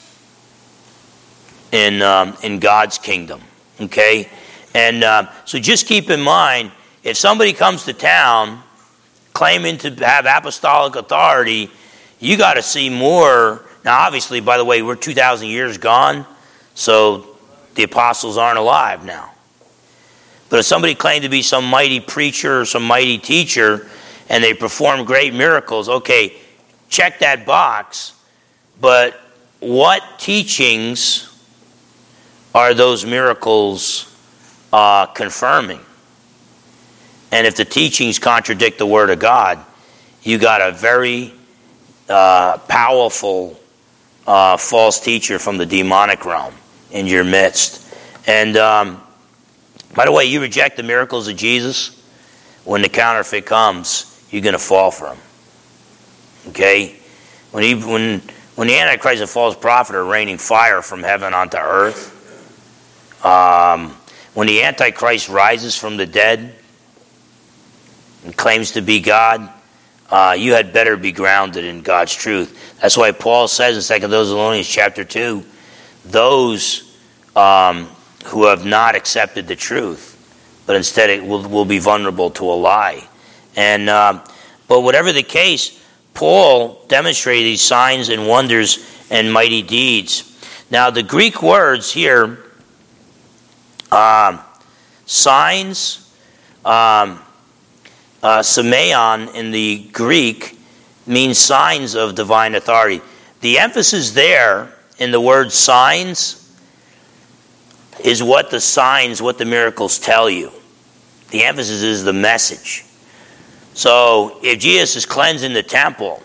in um, in God's kingdom. Okay? And um, so just keep in mind, if somebody comes to town claiming to have apostolic authority, you got to see more Now, obviously, by the way, we're two thousand years gone, so the apostles aren't alive now. But if somebody claimed to be some mighty preacher or some mighty teacher, and they perform great miracles, okay, check that box. But what teachings are those miracles uh, confirming? And if the teachings contradict the Word of God, you got a very uh, powerful uh, false teacher from the demonic realm in your midst. And um, by the way, you reject the miracles of Jesus, when the counterfeit comes, you're going to fall for him. Okay? When he, when when the Antichrist and false prophet are raining fire from heaven onto earth, um, when the Antichrist rises from the dead and claims to be God, uh, you had better be grounded in God's truth. That's why Paul says in Second Thessalonians chapter two, those um, who have not accepted the truth, but instead it will, will be vulnerable to a lie. And uh, but whatever the case, Paul demonstrated these signs and wonders and mighty deeds. Now the Greek words here, um, signs, um, uh, semeion in the Greek means signs of divine authority. The emphasis there in the word signs is what the signs, what the miracles tell you. The emphasis is the message. So if Jesus is cleansing the temple,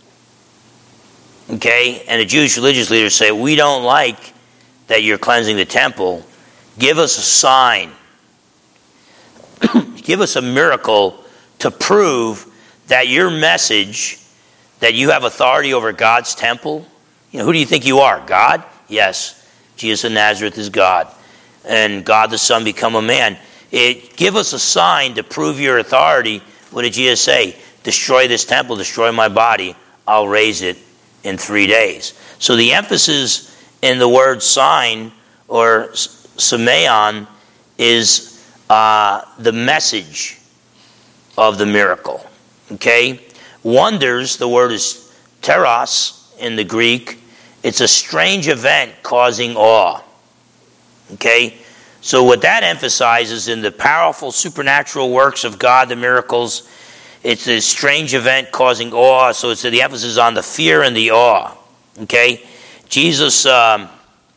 okay, and the Jewish religious leaders say, we don't like that you're cleansing the temple, give us a sign. Give us a miracle to prove that your message, that you have authority over God's temple. You know, who do you think you are? God? Yes. Jesus of Nazareth is God. And God the Son become a man. It, give us a sign to prove your authority. What did Jesus say? Destroy this temple, destroy my body. I'll raise it in three days. So the emphasis in the word sign or semeion is uh, the message of the miracle. Okay? Wonders, the word is teros in the Greek. It's a strange event causing awe. Okay? So what that emphasizes in the powerful supernatural works of God, the miracles, it's a strange event causing awe. So it's the emphasis on the fear and the awe. Okay? Jesus um,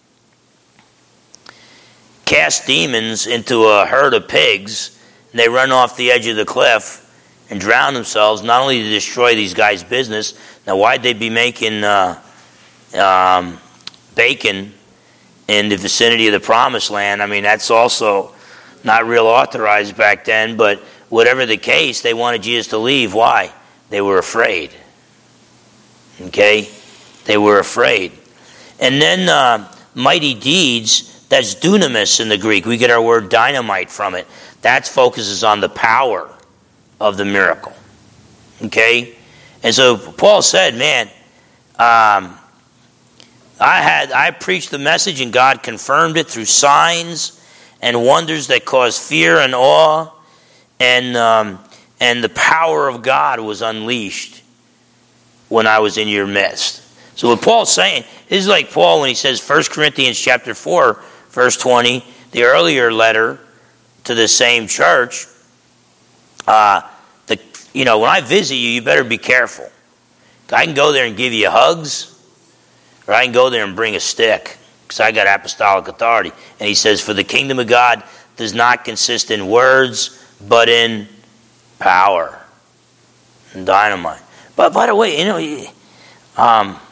cast demons into a herd of pigs, and they run off the edge of the cliff and drown themselves, not only to destroy these guys' business. Now, why'd they be making uh, um, bacon in the vicinity of the Promised Land? I mean, that's also not real authorized back then, but whatever the case, they wanted Jesus to leave. Why? They were afraid. Okay? They were afraid. And then uh, mighty deeds, that's dunamis in the Greek. We get our word dynamite from it. That focuses on the power of the miracle. Okay? And so Paul said, man, um, I had I preached the message and God confirmed it through signs and wonders that caused fear and awe, and um, and the power of God was unleashed when I was in your midst. So what Paul's saying, this is like Paul when he says First Corinthians chapter four, verse twenty, the earlier letter to the same church. Uh, the you know, when I visit you, you better be careful. I can go there and give you hugs, or I can go there and bring a stick, because I got apostolic authority. And he says, for the kingdom of God does not consist in words, but in power and dynamite. But by the way, you know, um,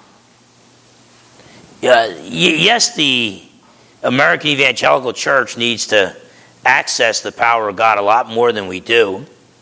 yeah, yes, the American Evangelical Church needs to access the power of God a lot more than we do.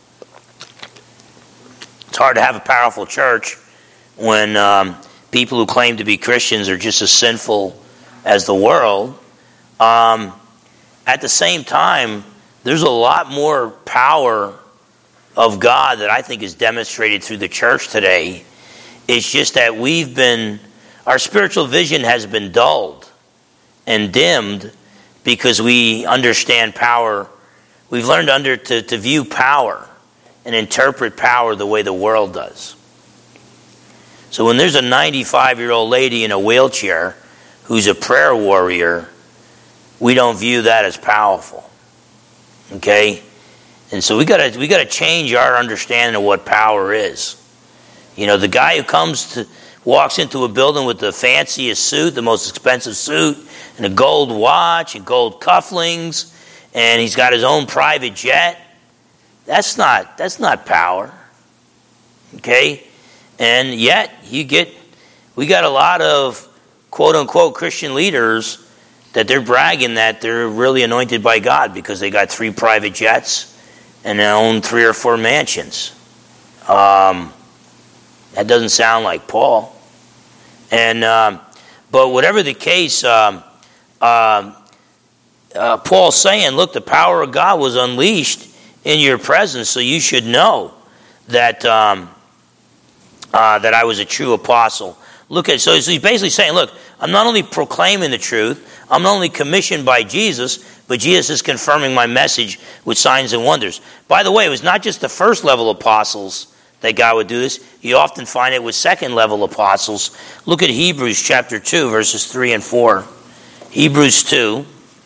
It's hard to have a powerful church when um, people who claim to be Christians are just as sinful as the world. Um, at the same time, there's a lot more power of God that I think is demonstrated through the church today. It's just that we've been, our spiritual vision has been dulled and dimmed because we understand power. We've learned under to, to view power and interpret power the way the world does. So when there's a ninety-five-year-old lady in a wheelchair who's a prayer warrior, we don't view that as powerful. Okay? And so we gotta we gotta change our understanding of what power is. You know, the guy who comes to walks into a building with the fanciest suit, the most expensive suit, and a gold watch and gold cufflinks, and he's got his own private jet. That's not that's not power. Okay? And yet you get we got a lot of quote unquote Christian leaders that they're bragging that they're really anointed by God because they got three private jets and they own three or four mansions. Um, that doesn't sound like Paul. And um, but whatever the case, um, uh, uh, Paul's saying, look, the power of God was unleashed in your presence, so you should know that um, uh, that I was a true apostle. Look at so, so he's basically saying, look, I'm not only proclaiming the truth, I'm not only commissioned by Jesus, but Jesus is confirming my message with signs and wonders. By the way, it was not just the first level apostles that God would do this. You often find it with second level apostles. Look at Hebrews chapter two, verses three and four. Hebrews two.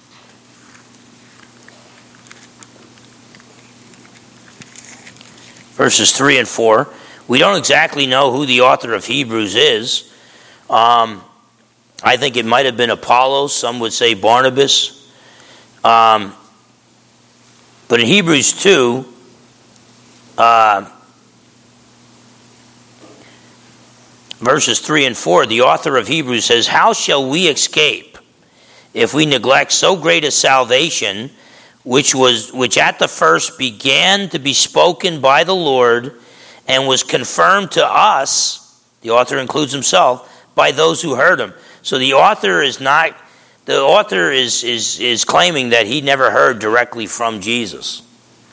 Verses three and four. We don't exactly know who the author of Hebrews is. Um, I think it might have been Apollos. Some would say Barnabas. Um, but in Hebrews two, uh, verses three and four, the author of Hebrews says, how shall we escape if we neglect so great a salvation, which was which at the first began to be spoken by the Lord and was confirmed to us, the author includes himself, by those who heard him. So the author is not, the author is, is, is claiming that he never heard directly from Jesus.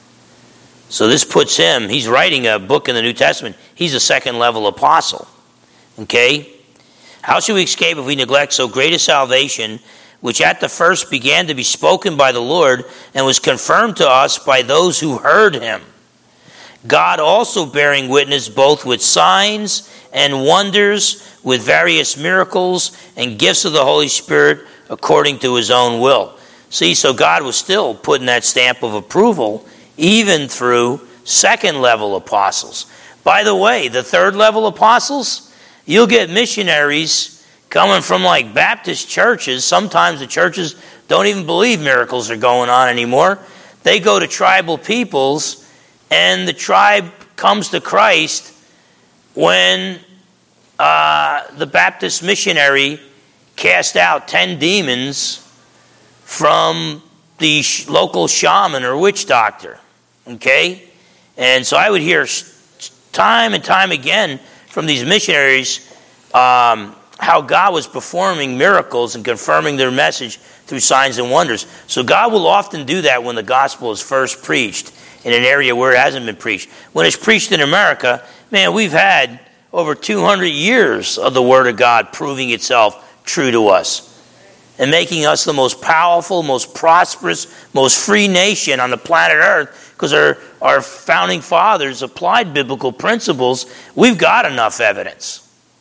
So this puts him, he's writing a book in the New Testament, he's a second level apostle. Okay? How shall we escape if we neglect so great a salvation, which at the first began to be spoken by the Lord and was confirmed to us by those who heard him? God also bearing witness both with signs and wonders, with various miracles and gifts of the Holy Spirit according to his own will. See, so God was still putting that stamp of approval even through second level apostles. By the way, the third level apostles, you'll get missionaries coming from like Baptist churches. Sometimes the churches don't even believe miracles are going on anymore. They go to tribal peoples and the tribe comes to Christ when uh, the Baptist missionary cast out ten demons from the sh- local shaman or witch doctor. Okay? And so I would hear time and time again from these missionaries um, how God was performing miracles and confirming their message through signs and wonders. So God will often do that when the gospel is first preached in an area where it hasn't been preached. When it's preached in America, man, we've had over two hundred years of the Word of God proving itself true to us and making us the most powerful, most prosperous, most free nation on the planet Earth because our, our founding fathers applied biblical principles. We've got enough evidence.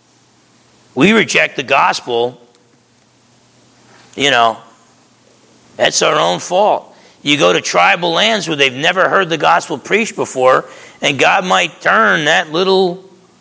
We reject the gospel, you know, that's our own fault. You go to tribal lands where they've never heard the gospel preached before, and God might turn that little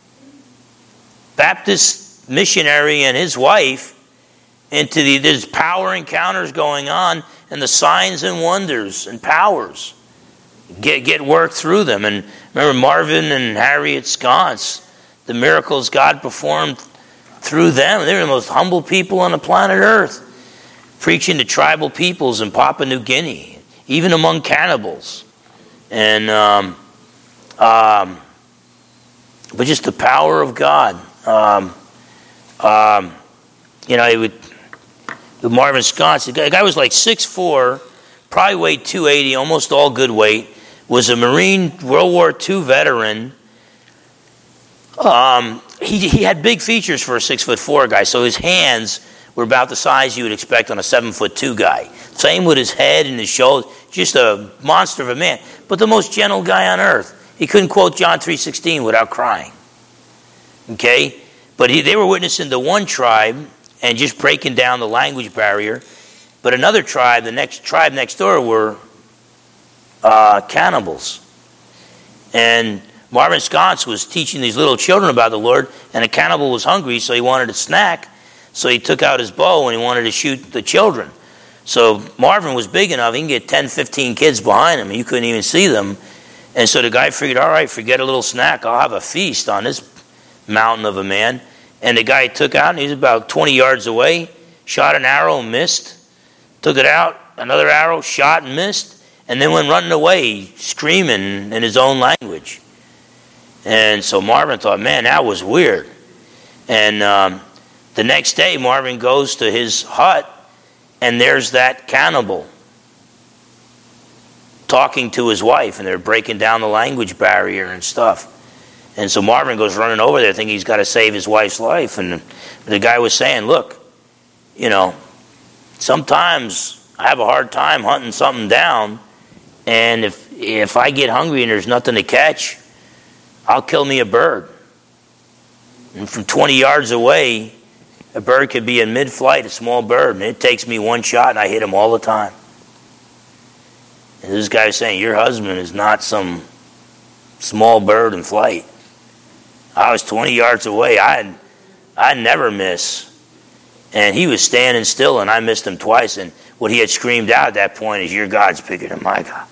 Baptist missionary and his wife into the, there's power encounters going on, and the signs and wonders and powers get, get worked through them. And remember Marvin and Harriet Sconce, the miracles God performed through them. They were the most humble people on the planet Earth, preaching to tribal peoples in Papua New Guinea, even among cannibals. And, um, um, but just the power of God. Um, um, you know, he would, with Marvin Sconce, the guy, the guy was like six foot four, probably weighed two eighty, almost all good weight, was a Marine World War Two veteran. Um, he, he had big features for a six foot four guy, so his hands were about the size you would expect on a seven foot two guy. Same with his head and his shoulders, just a monster of a man, but the most gentle guy on earth. He couldn't quote John three sixteen without crying. Okay? But he, they were witnessing to one tribe and just breaking down the language barrier. But another tribe, the next tribe next door, were uh, cannibals. And Marvin Sconce was teaching these little children about the Lord, and a cannibal was hungry, so he wanted a snack. So he took out his bow and he wanted to shoot the children. So Marvin was big enough, he can get ten, fifteen kids behind him, and you couldn't even see them. And so the guy figured, all right, forget a little snack, I'll have a feast on this mountain of a man. And the guy took out, and he was about twenty yards away, shot an arrow and missed, took it out, another arrow, shot and missed, and then went running away, screaming in his own language. And so Marvin thought, man, that was weird. And um, the next day, Marvin goes to his hut, and there's that cannibal talking to his wife, and they're breaking down the language barrier and stuff. And so Marvin goes running over there thinking he's got to save his wife's life. And the guy was saying, look, you know, sometimes I have a hard time hunting something down, and if if I get hungry and there's nothing to catch, I'll kill me a bird. And from twenty yards away, a bird could be in mid-flight, a small bird, and it takes me one shot and I hit him all the time. And this guy is saying, your husband is not some small bird in flight. I was twenty yards away. I'd, I'd never miss. And he was standing still, and I missed him twice. And what he had screamed out at that point is, your God's bigger than my God.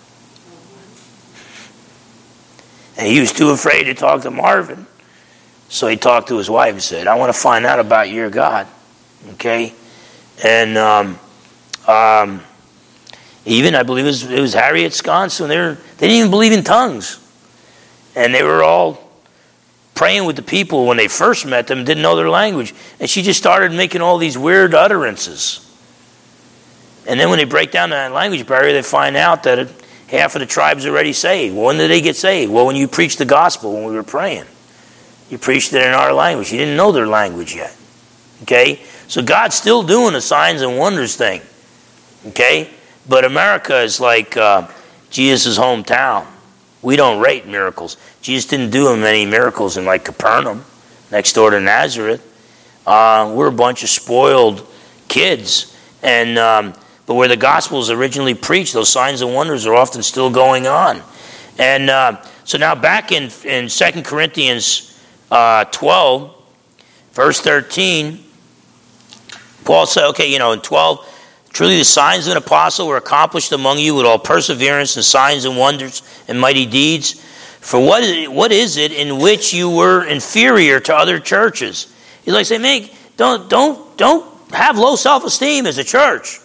And he was too afraid to talk to Marvin. So he talked to his wife and said, I want to find out about your God. Okay? And um, um, even, I believe it was, it was Harriet Sconce, and they, were, they didn't even believe in tongues. And they were all praying with the people when they first met them, didn't know their language. And she just started making all these weird utterances. And then when they break down that language barrier, they find out that it, half of the tribe's already saved. Well, when did they get saved? Well, when you preached the gospel, when we were praying. You preached it in our language. You didn't know their language yet. Okay? So God's still doing the signs and wonders thing. Okay? But America is like uh, Jesus' hometown. We don't rate miracles. Jesus didn't do many miracles in like Capernaum, next door to Nazareth. Uh, we're a bunch of spoiled kids. And um, but where the gospel is originally preached, those signs and wonders are often still going on. And uh, so now back in, in Second Corinthians uh, twelve, verse thirteen, Paul said, okay, you know, in twelve, truly the signs of an apostle were accomplished among you with all perseverance and signs and wonders and mighty deeds. For what is, what is it in which you were inferior to other churches? He's like saying, man, don't, don't, don't have low self-esteem as a church.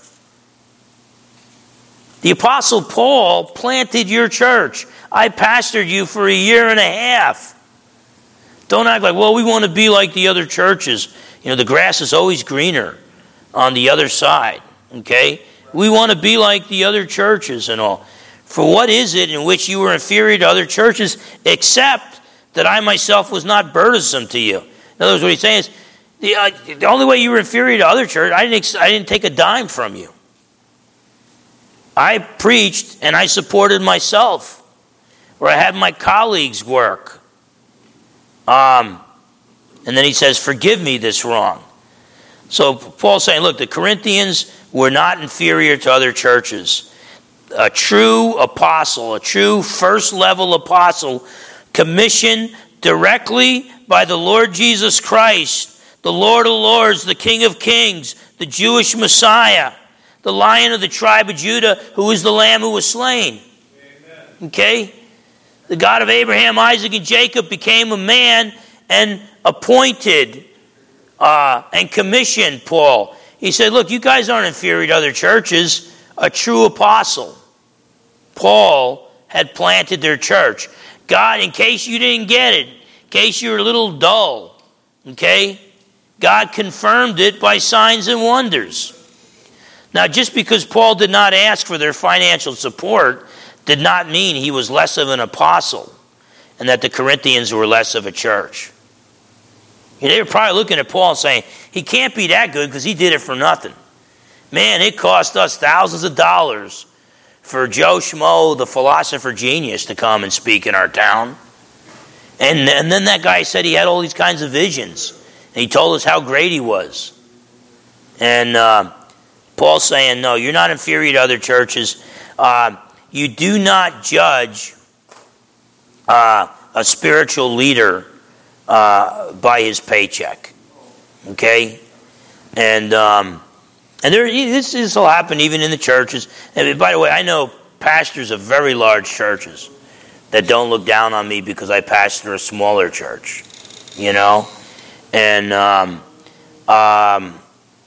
The apostle Paul planted your church. I pastored you for a year and a half. Don't act like, well, we want to be like the other churches. You know, the grass is always greener on the other side. Okay? We want to be like the other churches and all. For what is it in which you were inferior to other churches, except that I myself was not burdensome to you? In other words, what he's saying is, the, uh, the only way you were inferior to other churches, I didn't, I didn't take a dime from you. I preached and I supported myself, or I had my colleagues work. Um, and then he says, forgive me this wrong. So Paul's saying, look, the Corinthians were not inferior to other churches. A true apostle, a true first level apostle, commissioned directly by the Lord Jesus Christ, the Lord of Lords, the King of Kings, the Jewish Messiah, the Lion of the tribe of Judah, who is the Lamb who was slain. Amen. Okay? The God of Abraham, Isaac, and Jacob became a man and appointed uh, and commissioned Paul. He said, look, you guys aren't inferior to other churches. A true apostle, Paul, had planted their church. God, in case you didn't get it, in case you were a little dull, okay, God confirmed it by signs and wonders. Now, just because Paul did not ask for their financial support did not mean he was less of an apostle and that the Corinthians were less of a church. They were probably looking at Paul and saying, he can't be that good because he did it for nothing. Man, it cost us thousands of dollars for Joe Schmo, the philosopher genius, to come and speak in our town. And, and then that guy said he had all these kinds of visions. And And he told us how great he was. And uh, Paul's saying, no, you're not inferior to other churches. Uh, you do not judge uh, a spiritual leader uh, by his paycheck. Okay? And um, and there, this, this will happen even in the churches. And by the way, I know pastors of very large churches that don't look down on me because I pastor a smaller church, you know, and um, um,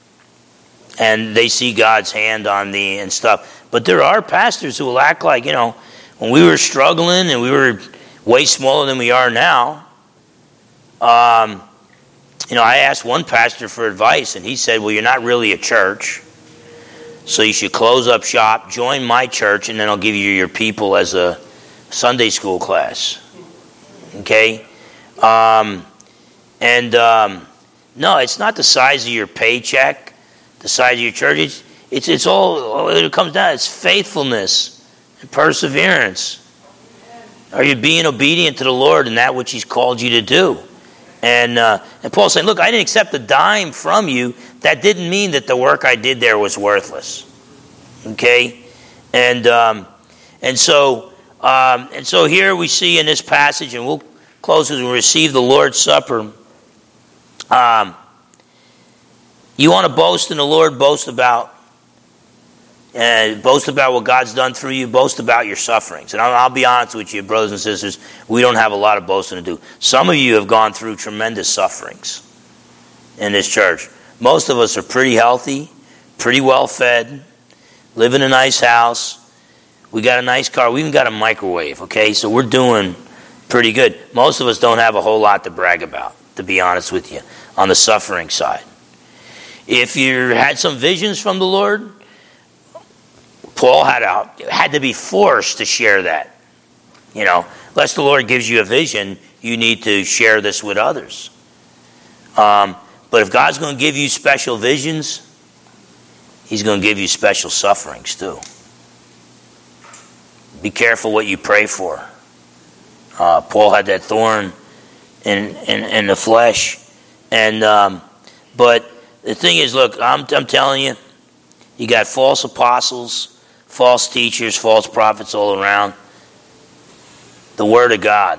and they see God's hand on me and stuff. But there are pastors who will act like, you know, when we were struggling and we were way smaller than we are now. Um, you know, I asked one pastor for advice, and he said, "Well, you're not really a church, so you should close up shop, join my church, and then I'll give you your people as a Sunday school class." Okay? Um, and um, no, it's not the size of your paycheck, the size of your church. It's, it's, it's all, it comes down, it's faithfulness and perseverance. Are you being obedient to the Lord in that which He's called you to do? And uh, and Paul's saying, look, I didn't accept a dime from you. That didn't mean that the work I did there was worthless. Okay? And um, and so um, and so here we see in this passage, and we'll close as we receive the Lord's Supper. Um, you want to boast in the Lord, boast about uh, boast about what God's done through you, boast about your sufferings. And I'll, I'll be honest with you, brothers and sisters, we don't have a lot of boasting to do. Some of you have gone through tremendous sufferings in this church. Most of us are pretty healthy, pretty well fed, live in a nice house. We got a nice car. We even got a microwave, okay? So we're doing pretty good. Most of us don't have a whole lot to brag about, to be honest with you, on the suffering side. If you had some visions from the Lord, Paul had, a, had to be forced to share that. You know, unless the Lord gives you a vision, you need to share this with others. Um, but if God's going to give you special visions, He's going to give you special sufferings too. Be careful what you pray for. Uh, Paul had that thorn in in, in the flesh, and um, but the thing is, look, I'm I'm telling you, you got false apostles, false teachers, false prophets all around. The Word of God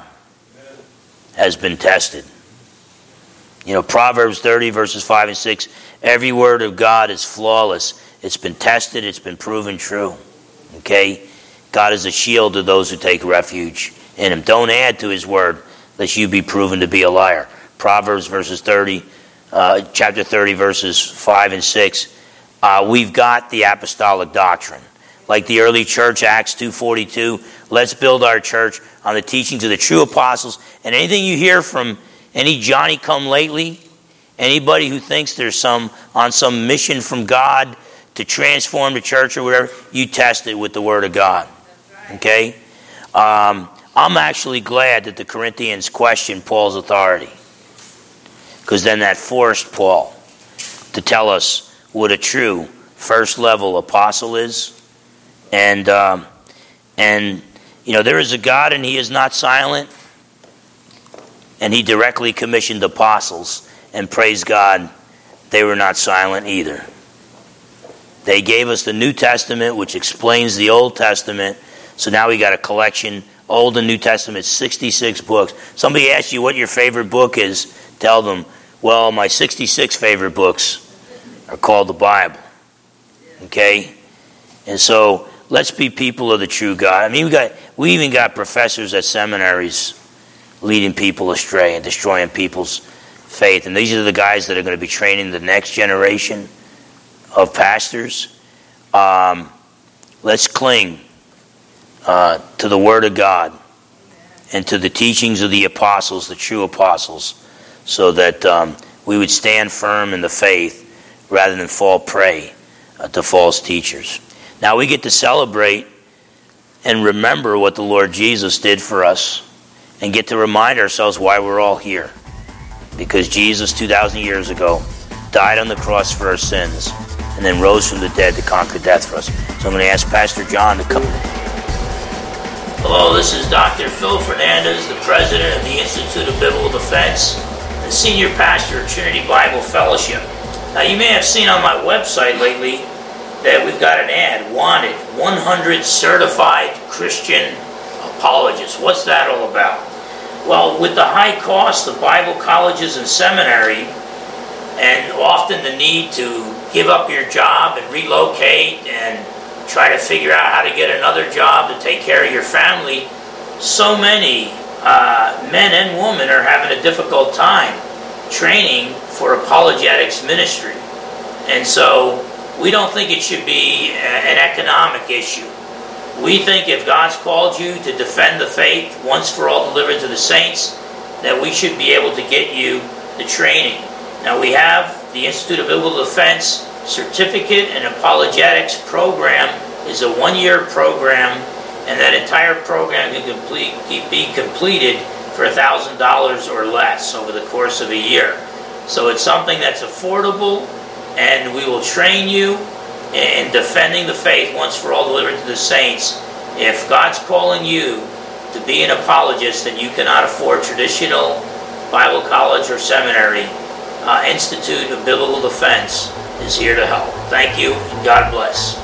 has been tested. You know, Proverbs thirty, verses five and six, every word of God is flawless. It's been tested, it's been proven true. Okay? God is a shield to those who take refuge in Him. Don't add to His word, lest you be proven to be a liar. Proverbs verses thirty, uh, chapter thirty, verses five and six. Uh, we've got the apostolic doctrine. Like the early church, Acts two forty-two, let's build our church on the teachings of the true apostles. And anything you hear from any Johnny-come-lately, anybody who thinks there's some on some mission from God to transform the church or whatever, you test it with the Word of God. Okay? Um, I'm actually glad that the Corinthians questioned Paul's authority, because then that forced Paul to tell us what a true first-level apostle is. And, um, and you know, there is a God and He is not silent. And He directly commissioned apostles. And praise God, they were not silent either. They gave us the New Testament, which explains the Old Testament. So now we got a collection, Old and New Testament, sixty-six books. Somebody asks you what your favorite book is, tell them, well, my sixty-six favorite books are called the Bible. Okay? And so let's be people of the true God. I mean, we got we even got professors at seminaries leading people astray and destroying people's faith. And these are the guys that are going to be training the next generation of pastors. Um, let's cling uh, to the Word of God and to the teachings of the apostles, the true apostles, so that um, we would stand firm in the faith rather than fall prey uh, to false teachers. Now we get to celebrate and remember what the Lord Jesus did for us, and get to remind ourselves why we're all here. Because Jesus, two thousand years ago, died on the cross for our sins, and then rose from the dead to conquer death for us. So I'm going to ask Pastor John to come. Hello, this is Doctor Phil Fernandez, the president of the Institute of Biblical Defense. the senior pastor of Trinity Bible Fellowship. Now, you may have seen on my website lately that we've got an ad, wanted, one hundred certified Christian apologists. What's that all about? Well, with the high cost of Bible colleges and seminary, and often the need to give up your job and relocate and try to figure out how to get another job to take care of your family, so many uh, men and women are having a difficult time training for apologetics ministry. And so we don't think it should be an economic issue. We think if God's called you to defend the faith once for all delivered to the saints, that we should be able to get you the training. Now, we have the Institute of Biblical Defense Certificate and Apologetics program. Is a one-year program, and that entire program can complete, be completed for one thousand dollars or less over the course of a year. So it's something that's affordable, and we will train you in defending the faith once for all delivered to the saints. If God's calling you to be an apologist and you cannot afford traditional Bible college or seminary, uh, Institute of Biblical Defense is here to help. Thank you, and God bless.